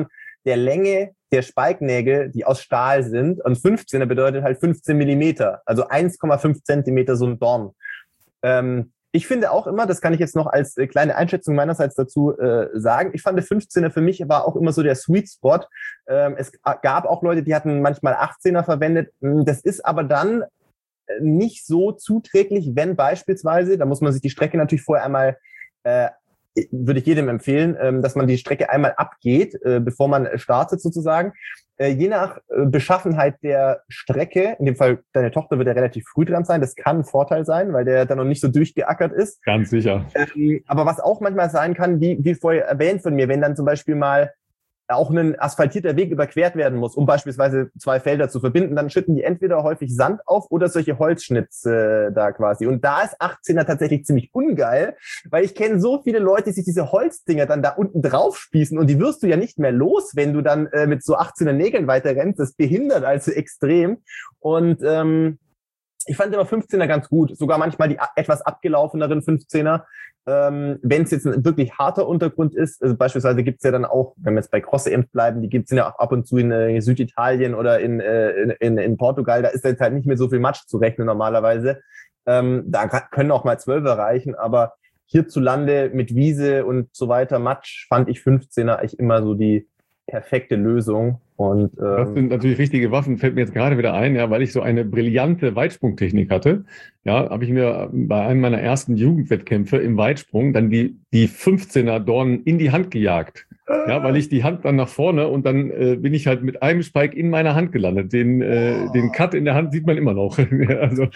der Länge der Spike-Nägel, die aus Stahl sind. Und 15er bedeutet halt 15 Millimeter, also 1,5 Zentimeter so ein Dorn. Ich finde auch immer, das kann ich jetzt noch als kleine Einschätzung meinerseits dazu sagen, ich fand der 15er für mich war auch immer so der Sweet Spot. Es gab auch Leute, die hatten manchmal 18er verwendet. Das ist aber dann nicht so zuträglich, wenn beispielsweise, da muss man sich die Strecke natürlich vorher einmal, würde ich jedem empfehlen, dass man die Strecke einmal abgeht, bevor man startet sozusagen. Je nach Beschaffenheit der Strecke, in dem Fall deine Tochter wird ja relativ früh dran sein, das kann ein Vorteil sein, weil der dann noch nicht so durchgeackert ist. Ganz sicher. Aber was auch manchmal sein kann, wie vorher erwähnt von mir, wenn dann zum Beispiel mal auch ein asphaltierter Weg überquert werden muss, um beispielsweise 2 Felder zu verbinden, dann schütten die entweder häufig Sand auf oder solche Holzschnitz da quasi. Und da ist 18er tatsächlich ziemlich ungeil, weil ich kenne so viele Leute, die sich diese Holzdinger dann da unten drauf spießen und die wirst du ja nicht mehr los, wenn du dann mit so 18er Nägeln weiter rennst. Das behindert also extrem. Und ich fand immer 15er ganz gut, sogar manchmal die etwas abgelaufeneren 15er. Wenn es jetzt ein wirklich harter Untergrund ist, also beispielsweise gibt's ja dann auch, wenn wir jetzt bei Cross-EMs bleiben, die gibt's ja auch ab und zu in Süditalien oder in Portugal, da ist jetzt halt nicht mehr so viel Matsch zu rechnen normalerweise. Da können auch mal 12er reichen, aber hierzulande mit Wiese und so weiter Matsch fand ich 15er eigentlich immer so die perfekte Lösung. Und das sind natürlich richtige Waffen, fällt mir jetzt gerade wieder ein, ja, weil ich so eine brillante Weitsprungtechnik hatte. Ja, habe ich mir bei einem meiner ersten Jugendwettkämpfe im Weitsprung dann die 15er Dornen in die Hand gejagt. Ja, weil ich die Hand dann nach vorne und dann bin ich halt mit einem Spike in meiner Hand gelandet. Den Cut in der Hand sieht man immer noch. Also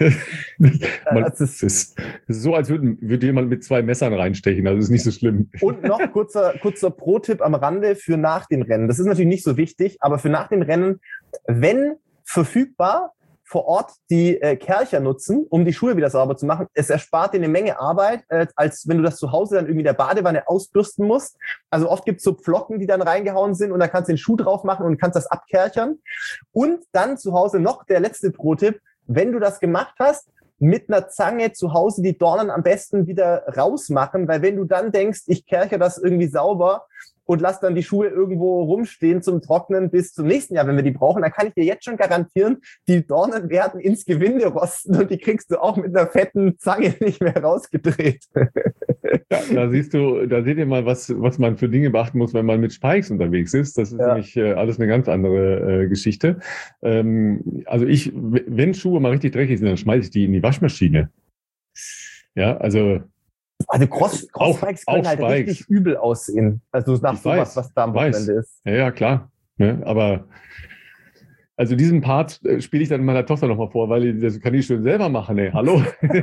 das ist so, als würde jemand mit 2 Messern reinstechen. Also ist nicht so schlimm. Und noch kurzer Pro-Tipp am Rande für nach dem Rennen. Das ist natürlich nicht so wichtig, aber für nach dem Rennen, wenn verfügbar, vor Ort die Kercher nutzen, um die Schuhe wieder sauber zu machen. Es erspart dir eine Menge Arbeit, als wenn du das zu Hause dann irgendwie in der Badewanne ausbürsten musst. Also oft gibt's so Pflocken, die dann reingehauen sind und dann kannst du den Schuh drauf machen und kannst das abkerchern. Und dann zu Hause noch der letzte Pro-Tipp, wenn du das gemacht hast, mit einer Zange zu Hause die Dornen am besten wieder rausmachen, weil wenn du dann denkst, ich kerche das irgendwie sauber und lass dann die Schuhe irgendwo rumstehen zum Trocknen bis zum nächsten Jahr, wenn wir die brauchen, dann kann ich dir jetzt schon garantieren, die Dornen werden ins Gewinde rosten und die kriegst du auch mit einer fetten Zange nicht mehr rausgedreht. Ja, da seht ihr mal, was man für Dinge beachten muss, wenn man mit Spikes unterwegs ist. Das ist nämlich alles eine ganz andere Geschichte. Also wenn Schuhe mal richtig dreckig sind, dann schmeiße ich die in die Waschmaschine. Ja, also Cross-Spikes können halt Spikes richtig übel aussehen. Also nach sowas, was da am Wochenende ist. Ja, klar. Ja, aber also diesen Part spiele ich dann meiner Tochter nochmal vor, weil das kann ich schon selber machen. Ey. Hallo?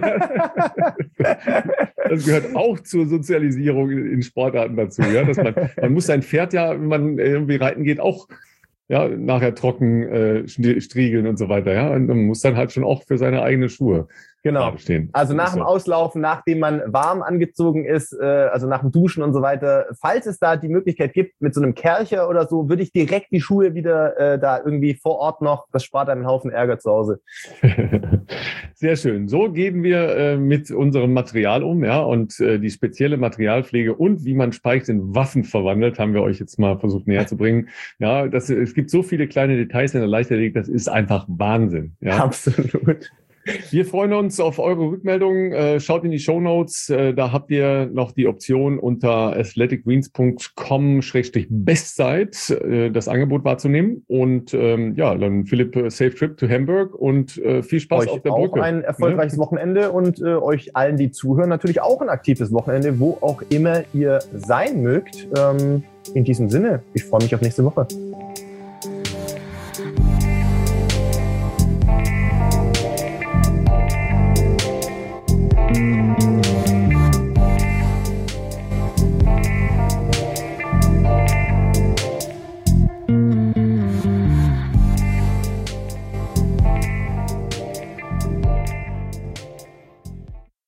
Das gehört auch zur Sozialisierung in Sportarten dazu. Ja? Dass man muss sein Pferd ja, wenn man irgendwie reiten geht, auch nachher trocken striegeln und so weiter. Ja? Und man muss dann halt schon auch für seine eigenen Schuhe stehen. Also nach dem Auslaufen, nachdem man warm angezogen ist, also nach dem Duschen und so weiter, falls es da die Möglichkeit gibt, mit so einem Kercher oder so, würde ich direkt die Schuhe wieder da irgendwie vor Ort noch, das spart einen Haufen Ärger zu Hause. Sehr schön. So gehen wir mit unserem Material um, ja, und die spezielle Materialpflege und wie man Spikes in Waffen verwandelt, haben wir euch jetzt mal versucht näher zu bringen. Ja, es gibt so viele kleine Details in der Leichtathletik, das ist einfach Wahnsinn. Ja? Absolut. Wir freuen uns auf eure Rückmeldungen. Schaut in die Shownotes. Da habt ihr noch die Option unter athleticgreens.com/bestzeit das Angebot wahrzunehmen. Und dann Philipp, safe trip to Hamburg und viel Spaß auf der Brücke. Auch ein erfolgreiches Wochenende und euch allen, die zuhören, natürlich auch ein aktives Wochenende, wo auch immer ihr sein mögt. In diesem Sinne, ich freue mich auf nächste Woche.